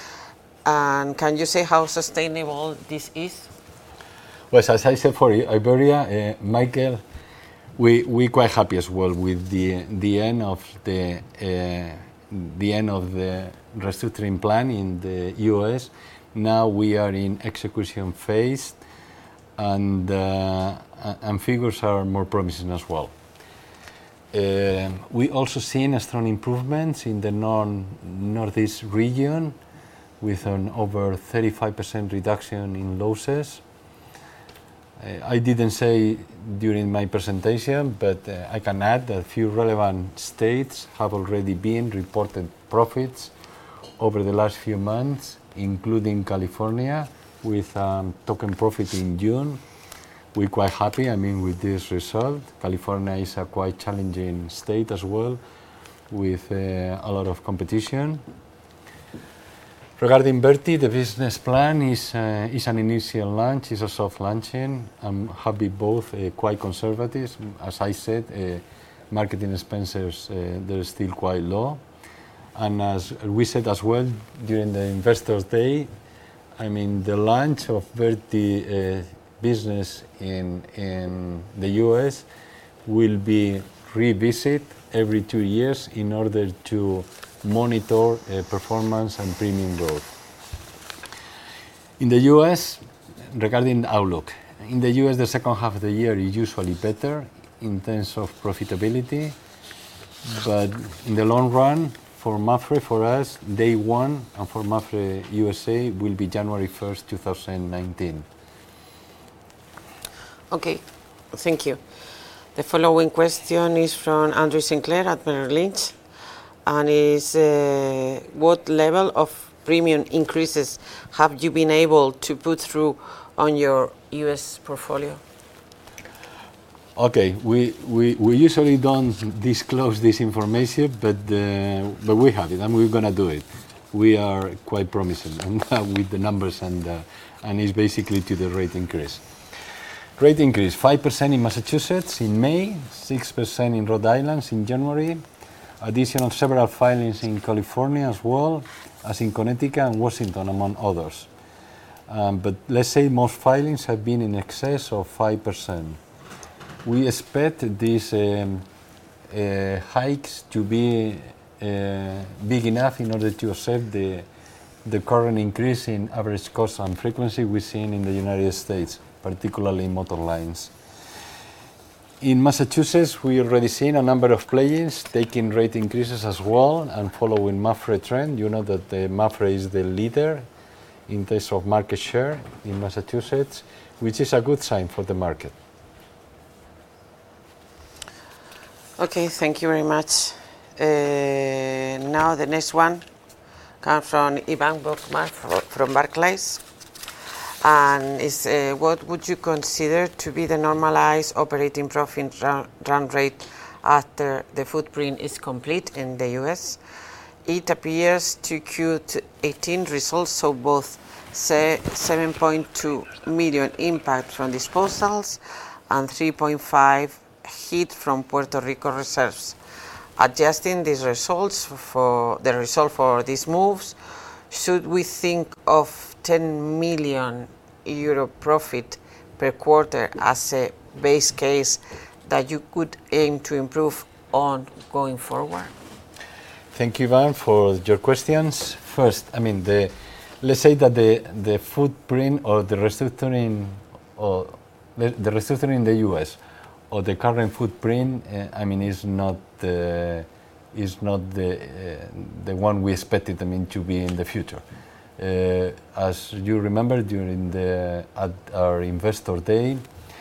And can you say how sustainable this is? Well, as I said for Iberia, uh, Michael, we we quite happy as well with the the end of the uh, the end of the restructuring plan in the U S. Now we are in execution phase, and uh, and figures are more promising as well. Uh, we also seen a strong improvements in the non northeast region, with an over thirty-five percent reduction in losses. Uh, I didn't say during my presentation, but uh, I can add that a few relevant states have already been reported profits over the last few months, including California, with um, token profit in June. We're quite happy, I mean, with this result. California is a quite challenging state as well, with uh, a lot of competition. Regarding Berti, the business plan is uh, is an initial launch, is a soft launching. I'm happy both uh, quite conservative. As I said, uh, marketing expenses, uh, they're still quite low. And as we said as well during the Investors' Day, I mean, the launch of Berti uh, business in, in the U S will be revisited every two years in order to monitor uh, performance and premium growth. In the U S, regarding the outlook, in the U S the second half of the year is usually better in terms of profitability, but in the long run, for Mapfre, for us, day one, and for Mapfre U S A will be January first, two thousand nineteen. Okay, thank you. The following question is from Andrew Sinclair at Merrill Lynch, and is uh, what level of premium increases have you been able to put through on your U S portfolio? Okay, we, we, we usually don't disclose this information, but uh, but we have it, and we're gonna do it. We are quite promising and, uh, with the numbers, and uh, and it's basically to the rate increase. Rate increase, five percent in Massachusetts in May, six percent in Rhode Island in January, addition of several filings in California as well as in Connecticut and Washington, among others. Um, but let's say most filings have been in excess of five percent. We expect these um, uh, hikes to be uh, big enough in order to offset the, the current increase in average cost and frequency we've seen in the United States, particularly in motor lines. In Massachusetts, we already seen a number of players taking rate increases as well and following Mapfre trend. You know that the Mapfre is the leader in terms of market share in Massachusetts, which is a good sign for the market. Okay, thank you very much. Uh, now the next one comes from Ivan Bokhmat from Barclays, and is uh, what would you consider to be the normalized operating profit run, run rate after the footprint is complete in the U S? It appears to Q eighteen results saw both seven point two million impact from disposals, and three point five hit from Puerto Rico reserves. Adjusting these results for the result for these moves, should we think of ten million euro profit per quarter as a base case that you could aim to improve on going forward? Thank you, Ivan, for your questions. First, I mean, the, let's say that the, the footprint or the restructuring, or the, the restructuring in the U S or the current footprint, uh, I mean, is not uh, is not the uh, the one we expected, I mean, to be in the future. Uh, as you remember, during the at our investor day,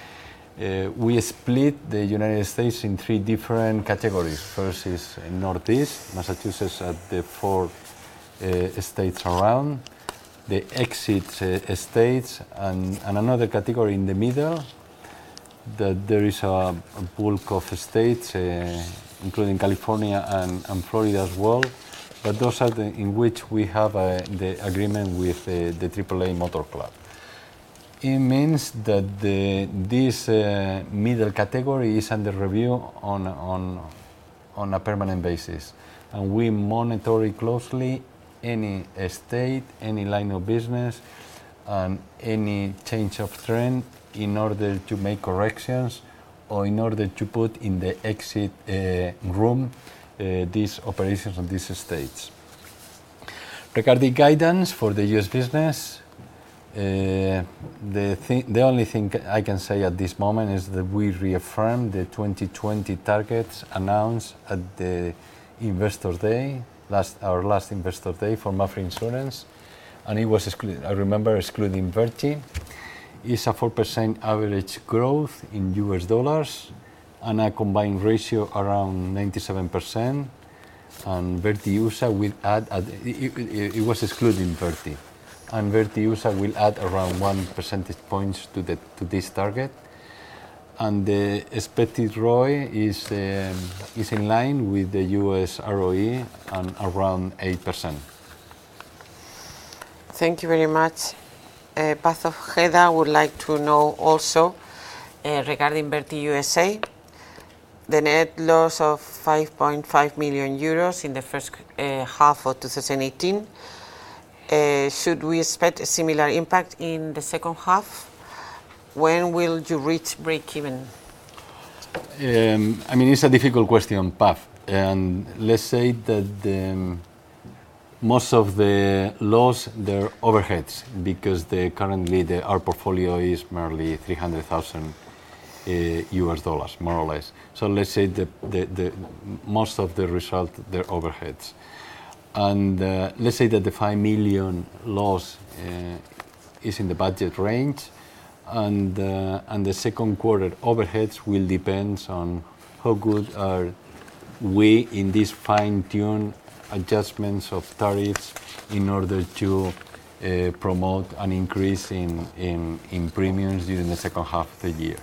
uh, we split the United States in three different categories. First is Northeast, Massachusetts, at the four uh, states around, the exit uh, states, and, and another category in the middle, that there is a, a bulk of states, uh, including California and, and Florida as well, but those are the, in which we have uh, the agreement with uh, the triple A Motor Club. It means that the, this uh, middle category is under review on, on, on a permanent basis, and we monitor it closely any state, any line of business, and any change of trend in order to make corrections or in order to put in the exit uh, room uh, these operations on these states. Regarding guidance for the U S business, uh, the, th the only thing I can say at this moment is that we reaffirm the twenty twenty targets announced at the Investor Day, last, our last Investor Day for Mapfre Insurance, and it was, excluded, I remember, excluding Verti. Is a four percent average growth in U S dollars and a combined ratio around ninety-seven percent. And Verti U S A will add, at, it, it, it was excluding Verti, and Verti U S A will add around one percentage points to, the, to this target. And the expected R O I is, um, is in line with the U S R O E and around eight percent. Thank you very much. Uh, Paz Ojeda would like to know also uh, regarding Verti U S A, the net loss of five point five million euros in the first uh, half of two thousand eighteen. Uh, should we expect a similar impact in the second half? When will you reach break-even? Um, I mean, it's a difficult question, Paz, and let's say that the, um, most of the loss, they're overheads, because the, currently the, our portfolio is merely three hundred thousand uh, U S dollars, more or less. So let's say the, the, the most of the result, they're overheads. And uh, let's say that the five million loss uh, is in the budget range, and, uh, and the second quarter overheads will depend on how good are we in this fine-tune adjustments of tariffs in order to uh, promote an increase in, in, in premiums during the second half of the year.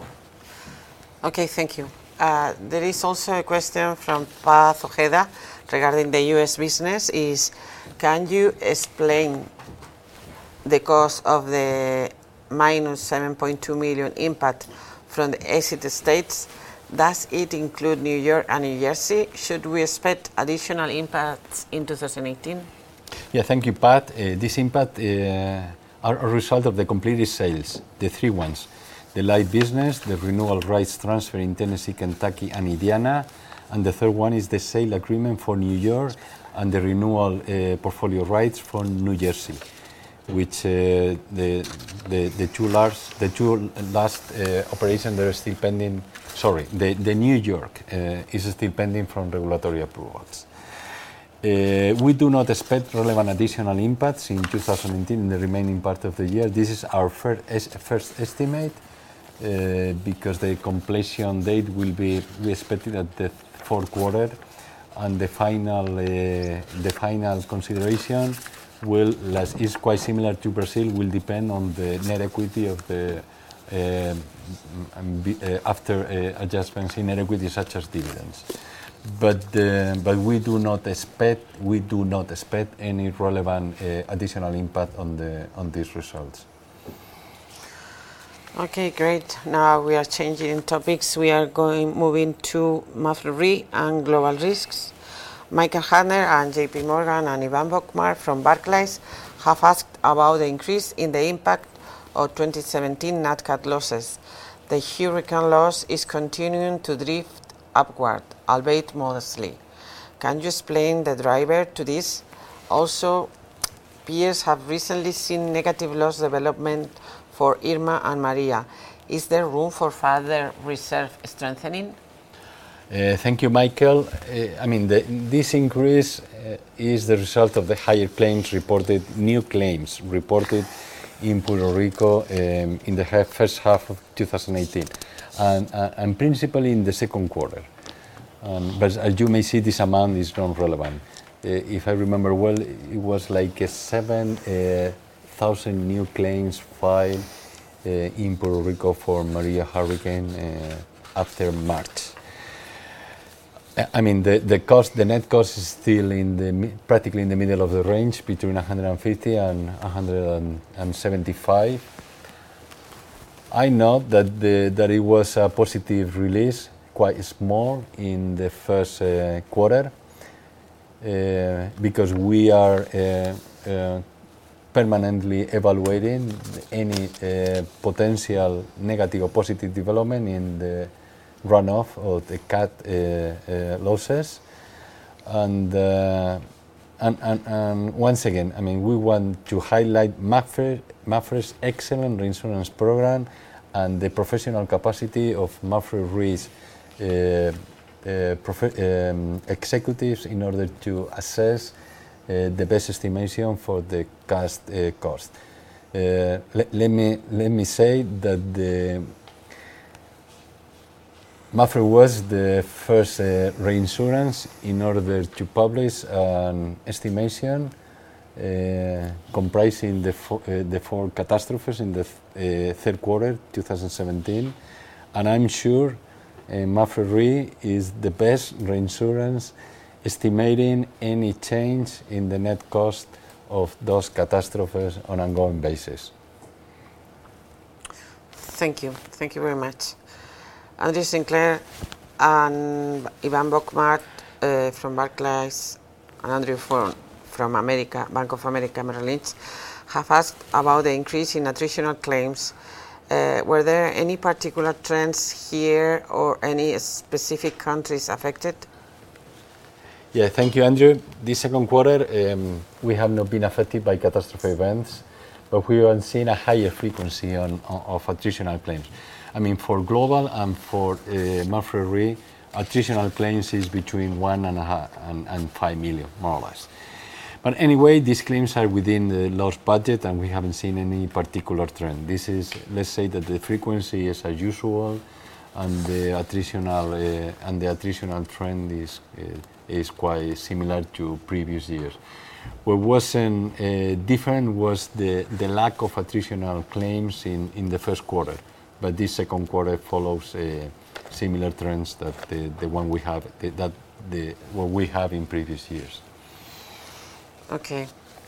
Okay, thank you. Uh, there is also a question from Paz Ojeda regarding the U S business. Is, can you explain the cause of the minus seven point two million impact from the exit states? Does it include New York and New Jersey? Should we expect additional impacts in two thousand eighteen? Yeah, thank you, Pat. Uh, this impact uh, are a result of the completed sales, the three ones. The light business, the renewal rights transfer in Tennessee, Kentucky, and Indiana, and the third one is the sale agreement for New York and the renewal uh, portfolio rights for New Jersey, which uh, the, the the two last the two last uh, operations that are still pending. Sorry, the the New York uh, is still pending from regulatory approvals. Uh, we do not expect relevant additional impacts in two thousand nineteen in the remaining part of the year. This is our first, es first estimate uh, because the completion date will be we expected at the fourth quarter, and the final uh, the final consideration will, as is quite similar to Brazil, will depend on the net equity of the uh, uh, after uh, adjustments in net equity such as dividends. but uh, but we do not expect we do not expect any relevant uh, additional impact on the on these results. Okay, great. Now we are changing topics. We are going moving to Mapfre Re and global risks. Michael Hadner and J P Morgan and Ivan Bokhmat from Barclays have asked about the increase in the impact of twenty seventeen Nat Cat losses. The hurricane loss is continuing to drift upward, albeit modestly. Can you explain the driver to this? Also, peers have recently seen negative loss development for Irma and Maria. Is there room for further reserve strengthening? Uh, thank you, Michael. Uh, I mean, the, this increase uh, is the result of the higher claims reported, new claims reported in Puerto Rico um, in the ha- first half of two thousand eighteen, and, uh, and principally in the second quarter. Um, but as you may see, this amount is non-relevant. Uh, if I remember well, it was like a seven uh, thousand new claims filed uh, in Puerto Rico for Maria hurricane uh, after March. I mean, the, the cost, the net cost is still in the practically in the middle of the range, between one hundred fifty and one hundred seventy-five. I know that the, that it was a positive release, quite small in the first uh, quarter, uh, because we are uh, uh, permanently evaluating any uh, potential negative or positive development in the runoff of the cat uh, uh, losses, and, uh, and, and and once again, I mean, we want to highlight Mapfre, Mapfre's excellent reinsurance program and the professional capacity of Mapfre Re's uh, uh, prof- um, executives in order to assess uh, the best estimation for the cast uh, cost. Uh, let, let me let me say that the Mapfre was the first uh, reinsurance in order to publish an estimation uh, comprising the, fo- uh, the four catastrophes in the th- uh, third quarter twenty seventeen, and I'm sure uh, Mapfre Re is the best reinsurance estimating any change in the net cost of those catastrophes on an ongoing basis. Thank you. Thank you very much. Andrew Sinclair and Ivan Bokhmat uh, from Barclays and Andrew from, from America, Bank of America Merrill Lynch, have asked about the increase in attritional claims. Uh, were there any particular trends here or any specific countries affected? Yeah, thank you, Andrew. This second quarter, um, we have not been affected by catastrophe events, but we have seen a higher frequency on, on, of attritional claims. I mean, for global and for uh, Mapfre Re, attritional claims is between one and, a half and, and five million, more or less. But anyway, these claims are within the loss budget, and we haven't seen any particular trend. This is, let's say that the frequency is as usual, and the attritional uh, and the attritional trend is uh, is quite similar to previous years. What wasn't uh, different was the, the lack of attritional claims in, in the first quarter. But this second quarter follows uh, similar trends that the, the one we have the, that the what we have in previous years. Okay.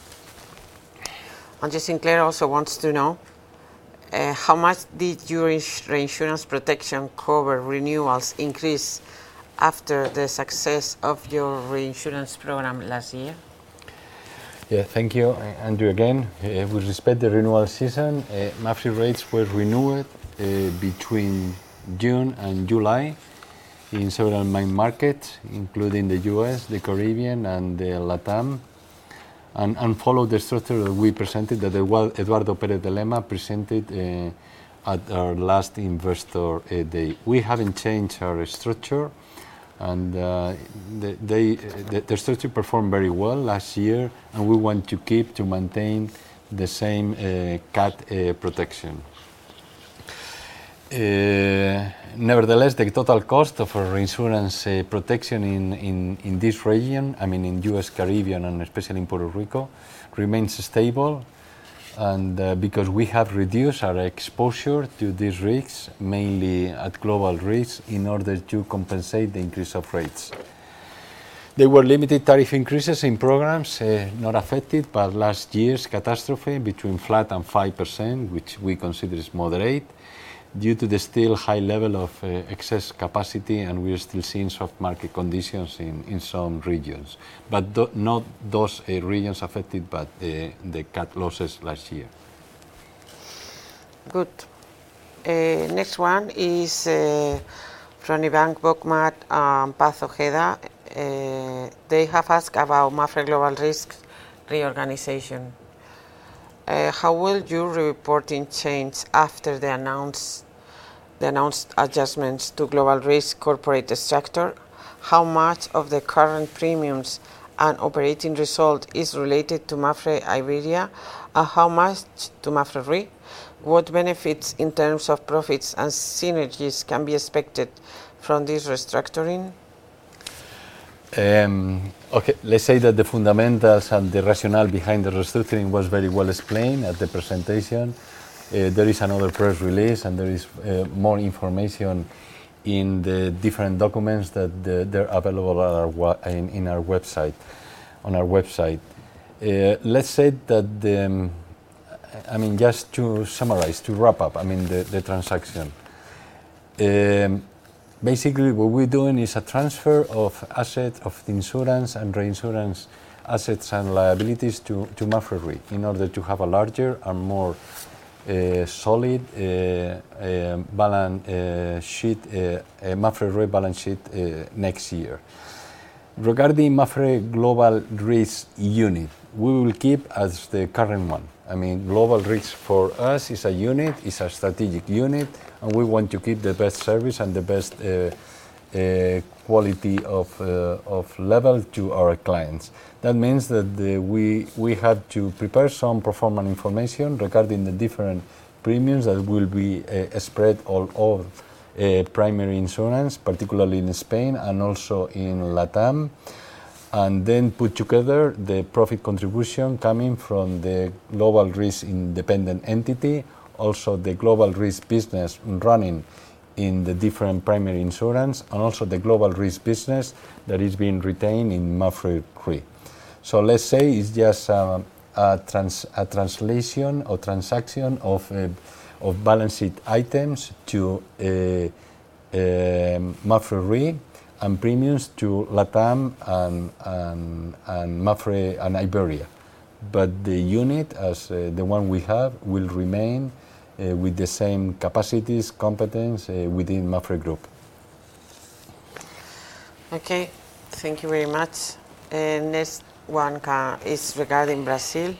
Andrew Sinclair also wants to know uh, how much did your ins- reinsurance protection cover renewals increase after the success of your reinsurance program last year? Yeah, thank you, Andrew. Again, uh, with respect to the renewal season, uh, Mapfre rates were renewed Uh, between June and July in several main markets, including the U S, the Caribbean, and the LATAM, and, and followed the structure that we presented, that Eduardo Pérez de Lema presented uh, at our last Investor uh, Day. We haven't changed our structure, and uh, the, they, the, the structure performed very well last year, and we want to keep to maintain the same uh, cat uh, protection. Uh, nevertheless, the total cost of our reinsurance uh, protection in, in, in this region, I mean in U S, Caribbean, and especially in Puerto Rico, remains stable, and uh, because we have reduced our exposure to these risks, mainly at global risks, in order to compensate the increase of rates. There were limited tariff increases in programs uh, not affected by last year's catastrophe, between flat and five percent, which we consider is moderate, due to the still high level of uh, excess capacity, and we are still seeing soft market conditions in, in some regions, but do, not those uh, regions affected by uh, the cat losses last year. Good. Uh, next one is uh, from Ivan Bokmat and Paz Ojeda. Uh, they have asked about MAPFRE Global Risk reorganization. Uh, how will your reporting change after the announced, the announced adjustments to global risk corporate structure? How much of the current premiums and operating result is related to MAPFRE Iberia, and how much to MAPFRE Re? What benefits in terms of profits and synergies can be expected from this restructuring? Um, okay, let's say that the fundamentals and the rationale behind the restructuring was very well explained at the presentation. Uh, there is another press release, and there is uh, more information in the different documents that the, they're available our, in, in our website, on our website. Uh, let's say that the, um, I mean, just to summarize, to wrap up, I mean, the, the transaction. Um, Basically, what we're doing is a transfer of assets of the insurance and reinsurance assets and liabilities to, to MAPFRE Re in order to have a larger and more uh, solid uh, uh, balance uh, sheet, uh, uh, MAPFRE Re balance sheet uh, next year. Regarding MAPFRE Global Risk Unit, we will keep as the current one. I mean, Global Risk for us is a unit, is a strategic unit, and we want to keep the best service and the best uh, uh, quality of, uh, of level to our clients. That means that uh, we, we have to prepare some performance information regarding the different premiums that will be uh, spread all over uh, primary insurance, particularly in Spain and also in LATAM, and then put together the profit contribution coming from the global risk independent entity, also the global risk business running in the different primary insurance, and also the global risk business that is being retained in MAPFRE Re. So let's say it's just a, a, trans, a translation or transaction of, uh, of balance sheet items to uh, uh, MAPFRE Re, and premiums to LATAM and, and, and MAPFRE and Iberia. But the unit, as uh, the one we have, will remain uh, with the same capacities, competence uh, within MAPFRE Group. Okay, thank you very much. Uh, next one can, is regarding Brazil.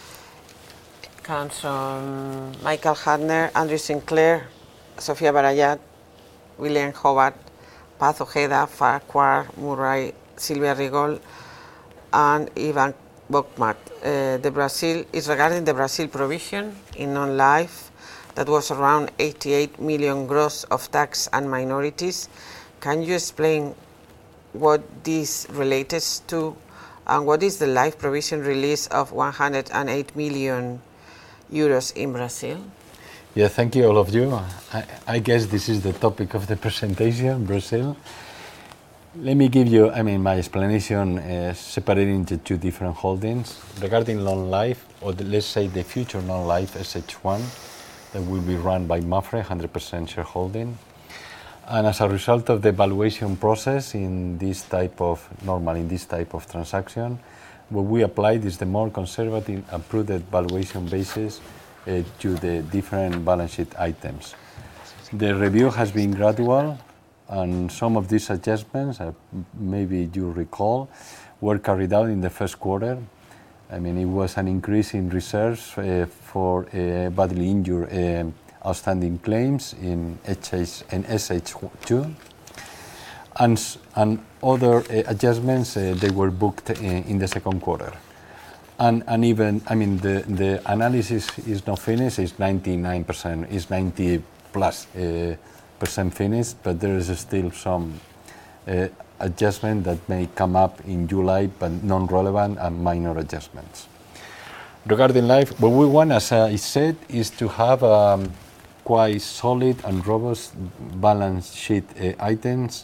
It comes from Michael Hadner, Andrew Sinclair, Sofia Barayat, William Hobart, Paz Ojeda, Farquhar Murray, Silvia Rigol, and Ivan Bokmat. Uh, the Brazil is regarding the Brazil provision in non-life that was around eighty-eight million gross of tax and minorities. Can you explain what this relates to, and what is the life provision release of one hundred eight million euros in Brazil? Yeah, thank you all of you. I, I guess this is the topic of the presentation, Brazil. Let me give you, I mean, my explanation uh, separated into two different holdings. Regarding non-life, or the, let's say the future non-life S H one, that will be run by MAPFRE, one hundred percent shareholding. And as a result of the valuation process in this type of, normal in this type of transaction, what we applied is the more conservative and prudent valuation basis Uh, to the different balance sheet items. The review has been gradual, and some of these adjustments, uh, maybe you recall, were carried out in the first quarter. I mean, it was an increase in reserves uh, for uh, badly injured uh, outstanding claims in H H and S H two, and, and other uh, adjustments, uh, they were booked in, in the second quarter. And, and even, I mean, the, the analysis is not finished, it's ninety-nine percent, it's ninety plus uh, percent finished, but there is still some uh, adjustment that may come up in July, but non-relevant and minor adjustments. Regarding life, what we want, as I said, is to have um, quite solid and robust balance sheet uh, items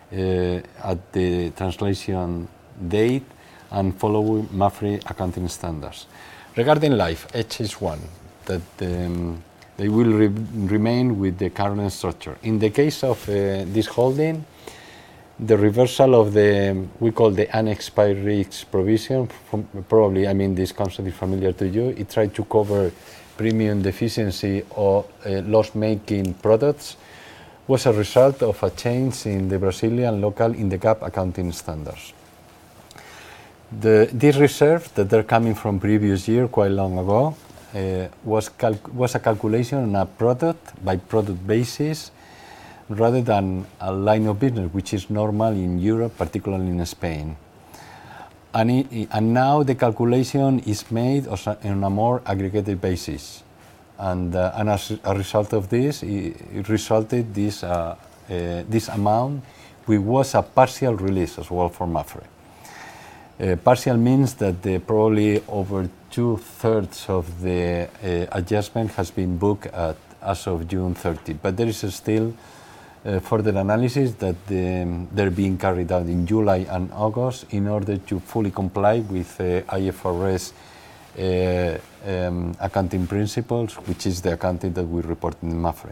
uh, at the translation date and following MAPFRE accounting standards. Regarding life, H is one, that um, they will re remain with the current structure. In the case of uh, this holding, the reversal of the, we call the unexpired risk provision, from, probably, I mean, this concept is familiar to you. It tried to cover premium deficiency or uh, loss-making products, was a result of a change in the Brazilian local in the GAAP accounting standards. The, this reserve that they're coming from previous year, quite long ago, uh, was, was a calculation on a product by product basis rather than a line of business, which is normal in Europe, particularly in Spain. And, it, and now the calculation is made on a more aggregated basis. And, uh, and as a result of this, it, it resulted this, uh, uh, this amount, which was a partial release as well for MAPFRE. Uh, partial means that the, probably over two-thirds of the uh, adjustment has been booked at, as of June thirtieth, but there is still uh, further analysis that the, they're being carried out in July and August in order to fully comply with uh, I F R S uh, um, accounting principles, which is the accounting that we report in MAPFRE.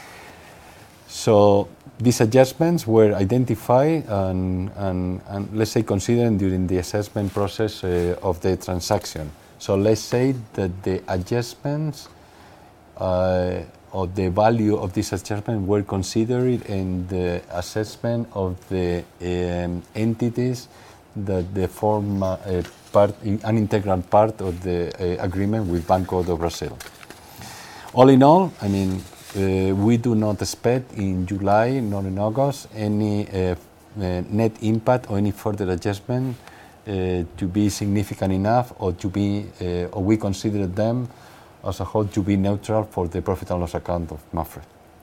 So these adjustments were identified and, and, and let's say considered during the assessment process uh, of the transaction. So let's say that the adjustments uh, or the value of this adjustment were considered in the assessment of the um, entities that they form uh, a part, an integral part of the uh, agreement with Banco do Brasil. All in all, I mean, Uh, we do not expect in July nor in August any uh, uh, net impact or any further adjustment uh, to be significant enough or to be, uh, or we consider them as a whole to be neutral for the profit and loss account of MAPFRE.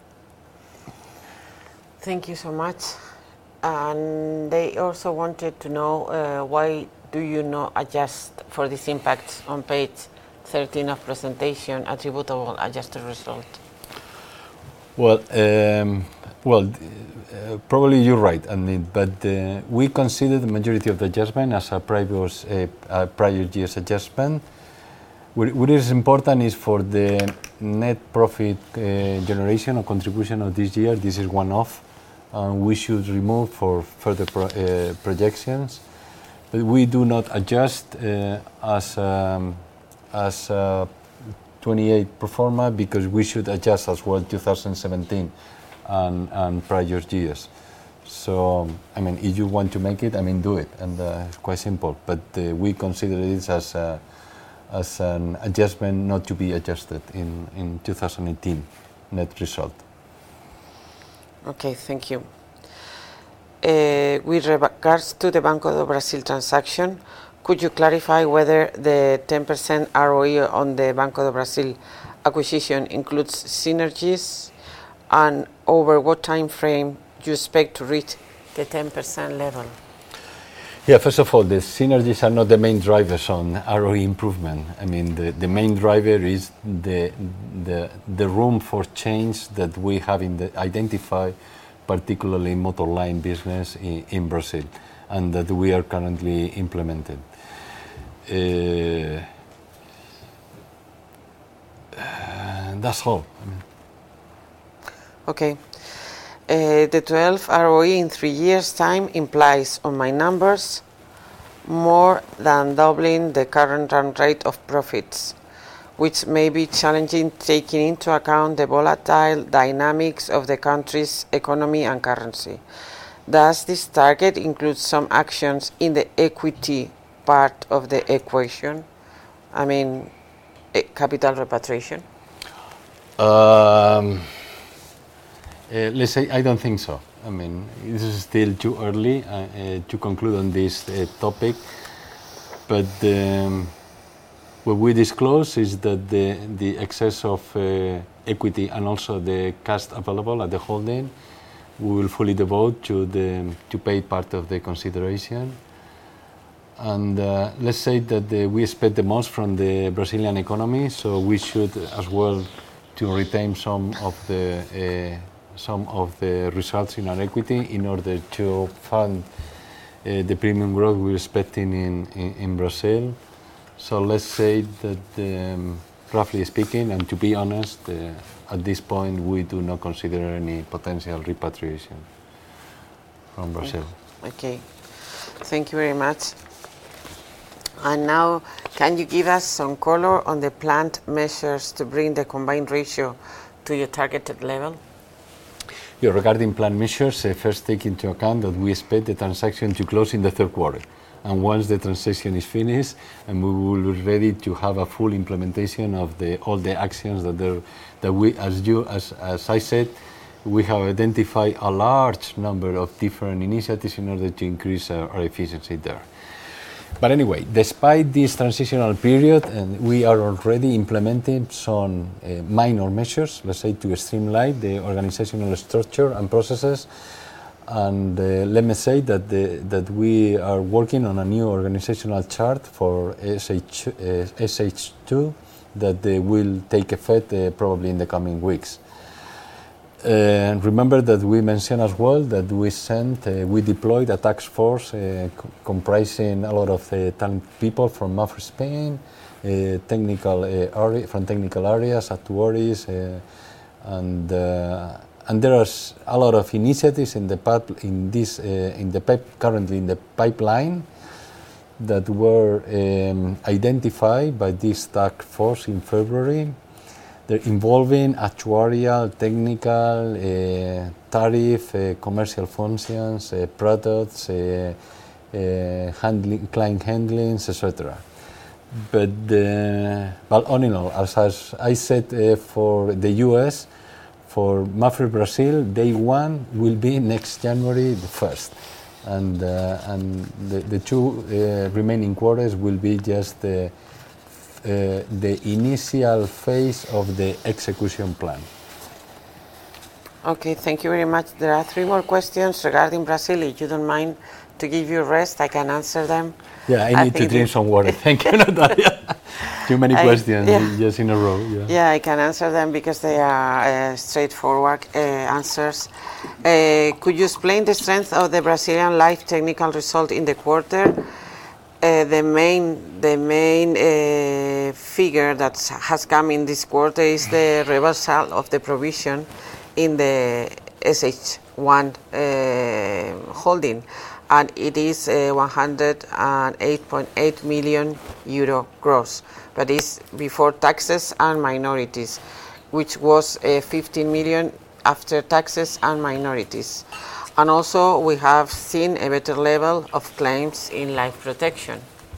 Thank you so much. And they also wanted to know uh, why do you not adjust for this impact on page thirteen of presentation attributable adjusted result? Well, um, well, uh, probably you're right, I mean, but uh, we consider the majority of the adjustment as a previous, uh, a prior year's adjustment. What, what is important is for the net profit uh, generation or contribution of this year. This is one-off, and we should remove for further pro, uh, projections. But we do not adjust uh, as um, as. Uh, twenty-eight pro forma because we should adjust as well two thousand seventeen and, and prior years. So, I mean, if you want to make it, I mean, do it, and uh, it's quite simple. But uh, we consider this as a, as an adjustment not to be adjusted in, in two thousand eighteen net result. Okay, thank you. Uh, with regards to the Banco do Brasil transaction, could you clarify whether the ten percent R O E on the Banco do Brasil acquisition includes synergies, and over what time frame do you expect to reach the ten percent level? Yeah, first of all, the synergies are not the main drivers on R O E improvement. I mean, the, the main driver is the, the, the room for change that we have in the identified, particularly in motor line business in, in Brazil, and that we are currently implementing. Uh, uh, that's all. I mean. Okay. Uh, the twelve R O E in three years' time implies, on my numbers, more than doubling the current run rate of profits, which may be challenging taking into account the volatile dynamics of the country's economy and currency. Does this target include some actions in the equity part of the equation? I mean, capital repatriation? Um, uh, let's say I don't think so. I mean, this is still too early uh, uh, to conclude on this uh, topic. But um, what we disclose is that the, the excess of uh, equity and also the cash available at the holding, we will fully devote to the to pay part of the consideration. And uh, let's say that the, we expect the most from the Brazilian economy, so we should as well to retain some of the uh, some of the results in our equity in order to fund uh, the premium growth we're expecting in, in, in Brazil. So let's say that, um, roughly speaking, and to be honest, uh, at this point we do not consider any potential repatriation from Brazil. Okay, thank you very much. And now, can you give us some color on the planned measures to bring the combined ratio to your targeted level? Yeah, regarding planned measures, uh, first take into account that we expect the transaction to close in the third quarter. And once the transaction is finished, and we will be ready to have a full implementation of the, all the actions that, there, that we, as you, as, as I said, we have identified a large number of different initiatives in order to increase our, our efficiency there. But anyway, despite this transitional period, and we are already implementing some uh, minor measures, let's say, to streamline the organizational structure and processes. And uh, let me say that the, that we are working on a new organizational chart for S H, uh, S H two that uh, will take effect uh, probably in the coming weeks. Uh, remember that we mentioned as well that we sent, uh, we deployed a task force uh, co comprising a lot of uh, talented people from Mapfre Spain, uh, technical uh, area, from technical areas, actuaries, uh, and uh, and there are a lot of initiatives in the pip in this uh, in the pip currently in the pipeline that were um, identified by this task force in February. They're involving actuarial, technical, uh, tariff, uh, commercial functions, uh, products, uh, uh, handling, client handlings, et cetera. But uh, well, all in all, as, as I said uh, for the U S, for Mapfre Brazil, day one will be next January the first, and uh, and the, the two uh, remaining quarters will be just the. Uh, the initial phase of the execution plan. Okay, thank you very much. There are three more questions regarding Brazil. If you don't mind to give you rest, I can answer them. Yeah, I, I need to drink some water. Thank you, Natalia. Too many I, questions yeah. just in a row. Yeah. yeah, I can answer them because they are uh, straightforward uh, answers. Uh, could you explain the strength of the Brazilian life technical result in the quarter? Uh, the main, the main uh, figure that has come in this quarter is the reversal of the provision in the S H one uh, holding, and it is uh, one hundred eight point eight million euro gross, but it's before taxes and minorities, which was uh, fifteen million after taxes and minorities. And also we have seen a better level of claims in life protection.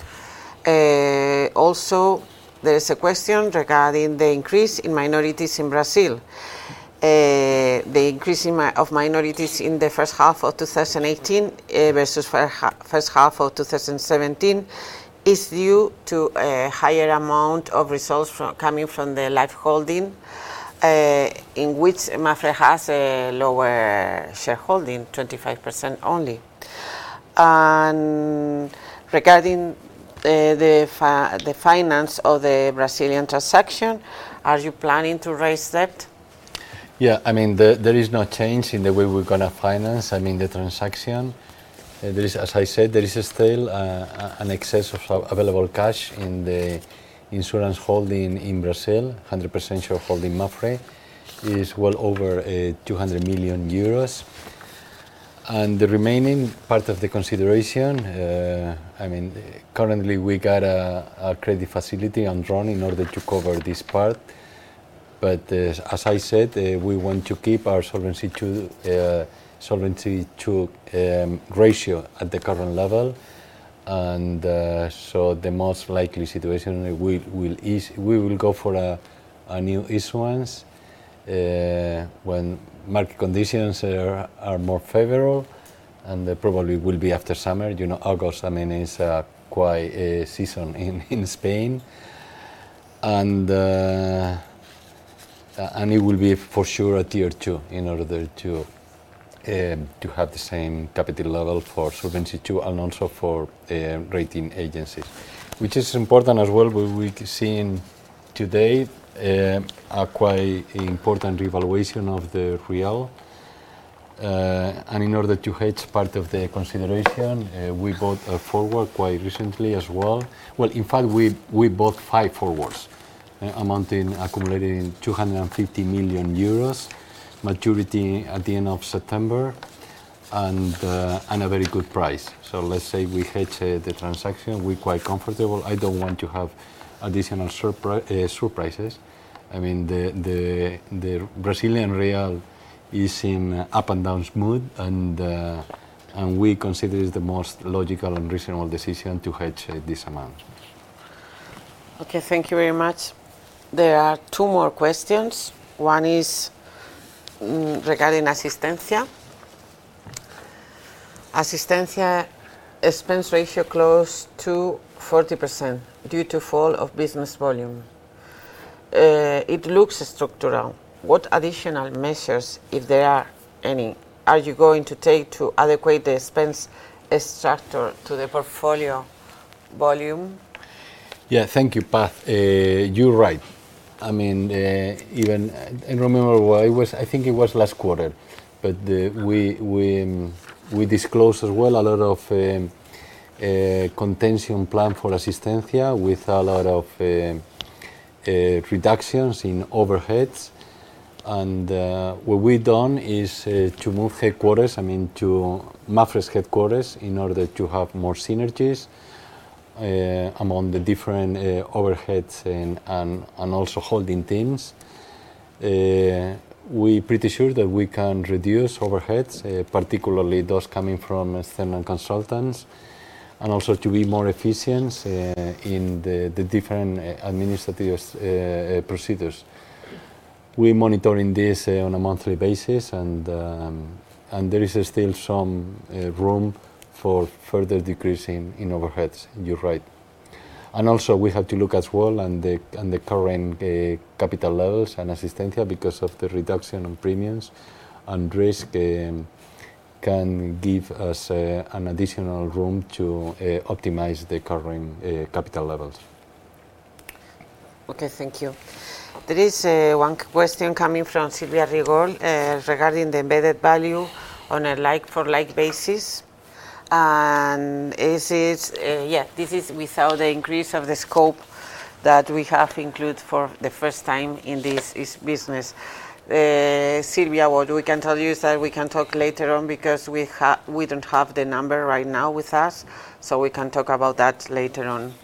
Uh, also, there is a question regarding the increase in minorities in Brazil. Uh, the increase in mi of minorities in the first half of two thousand eighteen uh, versus first half of two thousand seventeen is due to a higher amount of results from, coming from the life holding, Uh, in which Mapfre has a lower shareholding, twenty-five percent only. And regarding uh, the, fi the finance of the Brazilian transaction, are you planning to raise debt? Yeah, I mean, the, there is no change in the way we're going to finance, I mean, the transaction. Uh, there is, as I said, there is still uh, an excess of available cash in the insurance holding in Brazil. one hundred percent shareholding Mapfre is well over uh, two hundred million euros, and the remaining part of the consideration, uh, I mean, currently we got a, a credit facility undrawn in order to cover this part, but uh, as I said, uh, we want to keep our Solvency two, uh, Solvency two um, ratio at the current level. And uh, so the most likely situation will will is we will go for a, a new issuance uh, when market conditions are, are more favorable, and uh, probably will be after summer. You know, August, I mean, is uh, quite a season in, in Spain, and uh, and it will be for sure a tier two in order to. Um, to have the same capital level for Solvency two and also for uh, rating agencies, which is important as well. We're seeing today uh, a quite important revaluation of the real Uh, and in order to hedge part of the consideration, uh, we bought a forward quite recently as well. Well, in fact, we, we bought five forwards, uh, amounting, accumulating two hundred fifty million euros, maturity at the end of September, and, uh, and a very good price. So let's say we hedge uh, the transaction, we're quite comfortable. I don't want to have additional surpri- uh, surprises. I mean, the, the, the Brazilian real is in up and down mood, and uh, and we consider it the most logical and reasonable decision to hedge uh, this amount. Okay, thank you very much. There are two more questions. One is mm, regarding Asistencia. Asistencia expense ratio close to forty percent due to fall of business volume. Uh, it looks structural. What additional measures, if there are any, are you going to take to adequate the expense structure to the portfolio volume? Yeah, thank you, Paz. Uh, you're right. I mean, uh, even I remember what it was. I think it was last quarter, but uh, we we um, we disclosed as well a lot of um, uh, contention plan for Asistencia with a lot of uh, uh, reductions in overheads. And uh, what we've done is uh, to move headquarters, I mean, to Mapfre's headquarters in order to have more synergies uh, among the different uh, overheads and, and, and also holding teams. Uh, we're pretty sure that we can reduce overheads, uh, particularly those coming from external consultants, and also to be more efficient uh, in the, the different uh, administrative uh, procedures. We're monitoring this uh, on a monthly basis, and um, and there is uh, still some uh, room for further decrease in, in overheads. You're right, and also we have to look as well on the on the current uh, capital levels and Asistencia, because of the reduction in premiums and risk um, can give us uh, an additional room to uh, optimize the current uh, capital levels. Okay, thank you. There is uh, one question coming from Silvia Rigol uh, regarding the embedded value on a like-for-like basis. And is it, uh, yeah, this is without the increase of the scope that we have included for the first time in this is business. Uh, Silvia, what we can tell you is that we can talk later on, because we, ha- we don't have the number right now with us, so we can talk about that later on,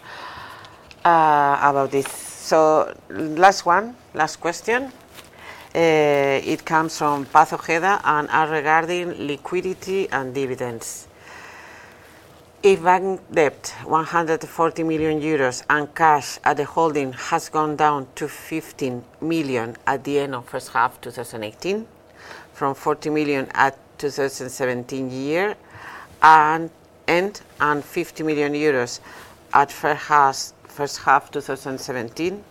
uh, about this. So last one, last question. Uh, it comes from Paz Ojeda and are regarding liquidity and dividends. If bank debt one hundred forty million euros and cash at the holding has gone down to fifteen million at the end of first half twenty eighteen, from forty million at two thousand seventeen year, and end and fifty million euros at first half first half twenty seventeen,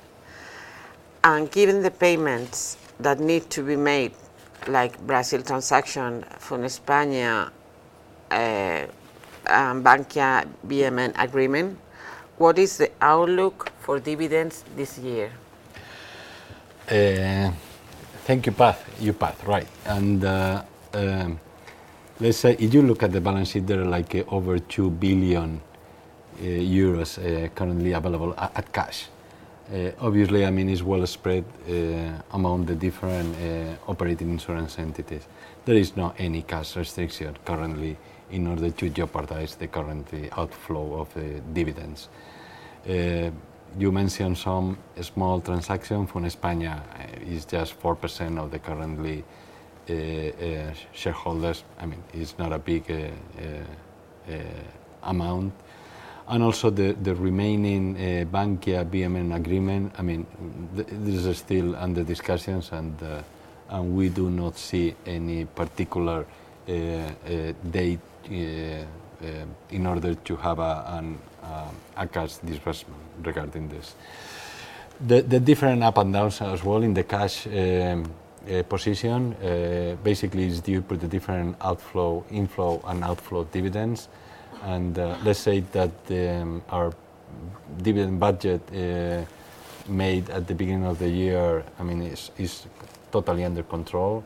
and given the payments that need to be made, like Brazil transaction, from España, uh, and Bankia B M N agreement, what is the outlook for dividends this year? Uh, thank you, Paz. You, Paz, right. And uh, um, let's say if you look at the balance sheet, there are like uh, over two billion uh, euros uh, currently available at, at cash. Uh, obviously, I mean, it's well spread uh, among the different uh, operating insurance entities. There is no any cash restriction currently in order to jeopardize the current uh, outflow of uh, dividends. Uh, you mentioned some small transaction from España. Uh, it's just four percent of the currently uh, uh, shareholders. I mean, it's not a big uh, uh, uh, amount. And also the, the remaining uh, Bankia B M N agreement, I mean, th- this is still under discussions, and uh, and we do not see any particular uh, uh, date uh, uh, in order to have a, an, uh, a cash disbursement regarding this. The, the different up and downs as well in the cash um, uh, position uh, basically is due to the different outflow, inflow and outflow dividends. And uh, let's say that um, our dividend budget uh, made at the beginning of the year, I mean, is, is totally under control,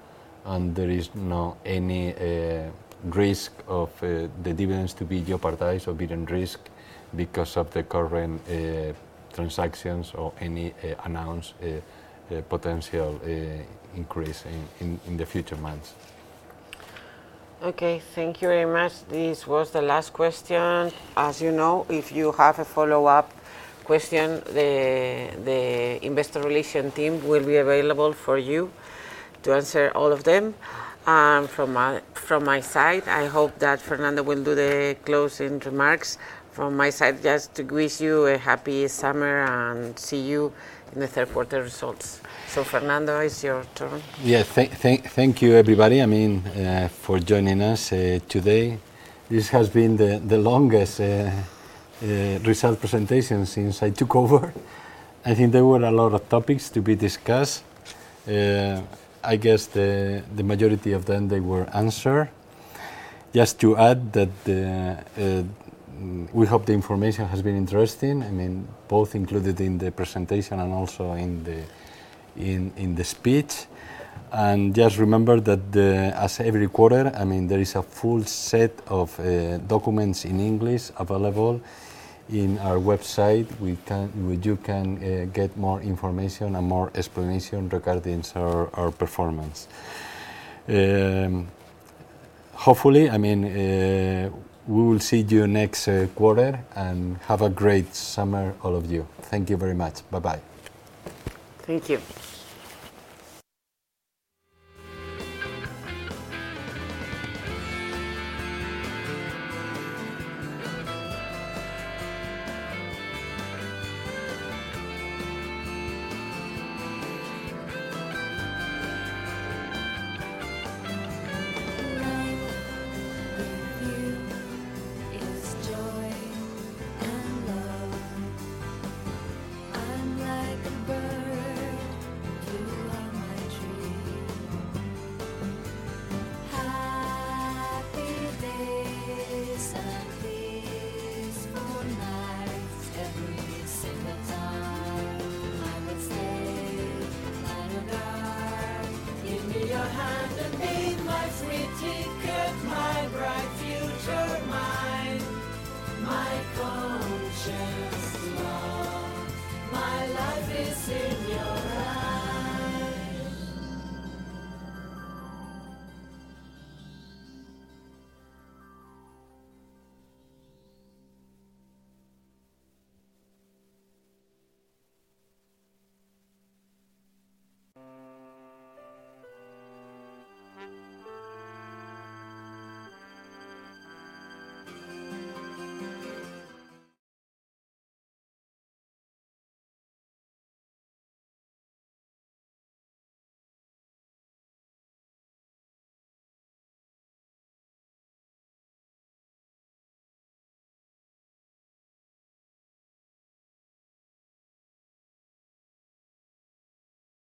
and there is no any uh, risk of uh, the dividends to be jeopardized or being risk because of the current uh, transactions or any uh, announced uh, uh, potential uh, increase in, in, in the future months. Okay, thank you very much. This was the last question. As you know, if you have a follow-up question, the, the investor relation team will be available for you to answer all of them. Um, from, my, from my side, I hope that Fernando will do the closing remarks. From my side, just to wish you a happy summer and see you in the third quarter results. So Fernando, it's your turn. Yeah, th th thank you everybody, I mean, uh, for joining us uh, today. This has been the, the longest uh, uh, result presentation since I took over. I think there were a lot of topics to be discussed. Uh, I guess the, the majority of them, they were answered. Just to add that the, uh, we hope the information has been interesting. I mean, both included in the presentation and also in the in in the speech. And just remember that the, as every quarter, I mean, there is a full set of uh, documents in English available in our website. We can, we, you can uh, get more information and more explanation regarding our, our performance. Um, hopefully, I mean, uh, we will see you next uh, quarter, and have a great summer, all of you. Thank you very much. Bye-bye. Thank you.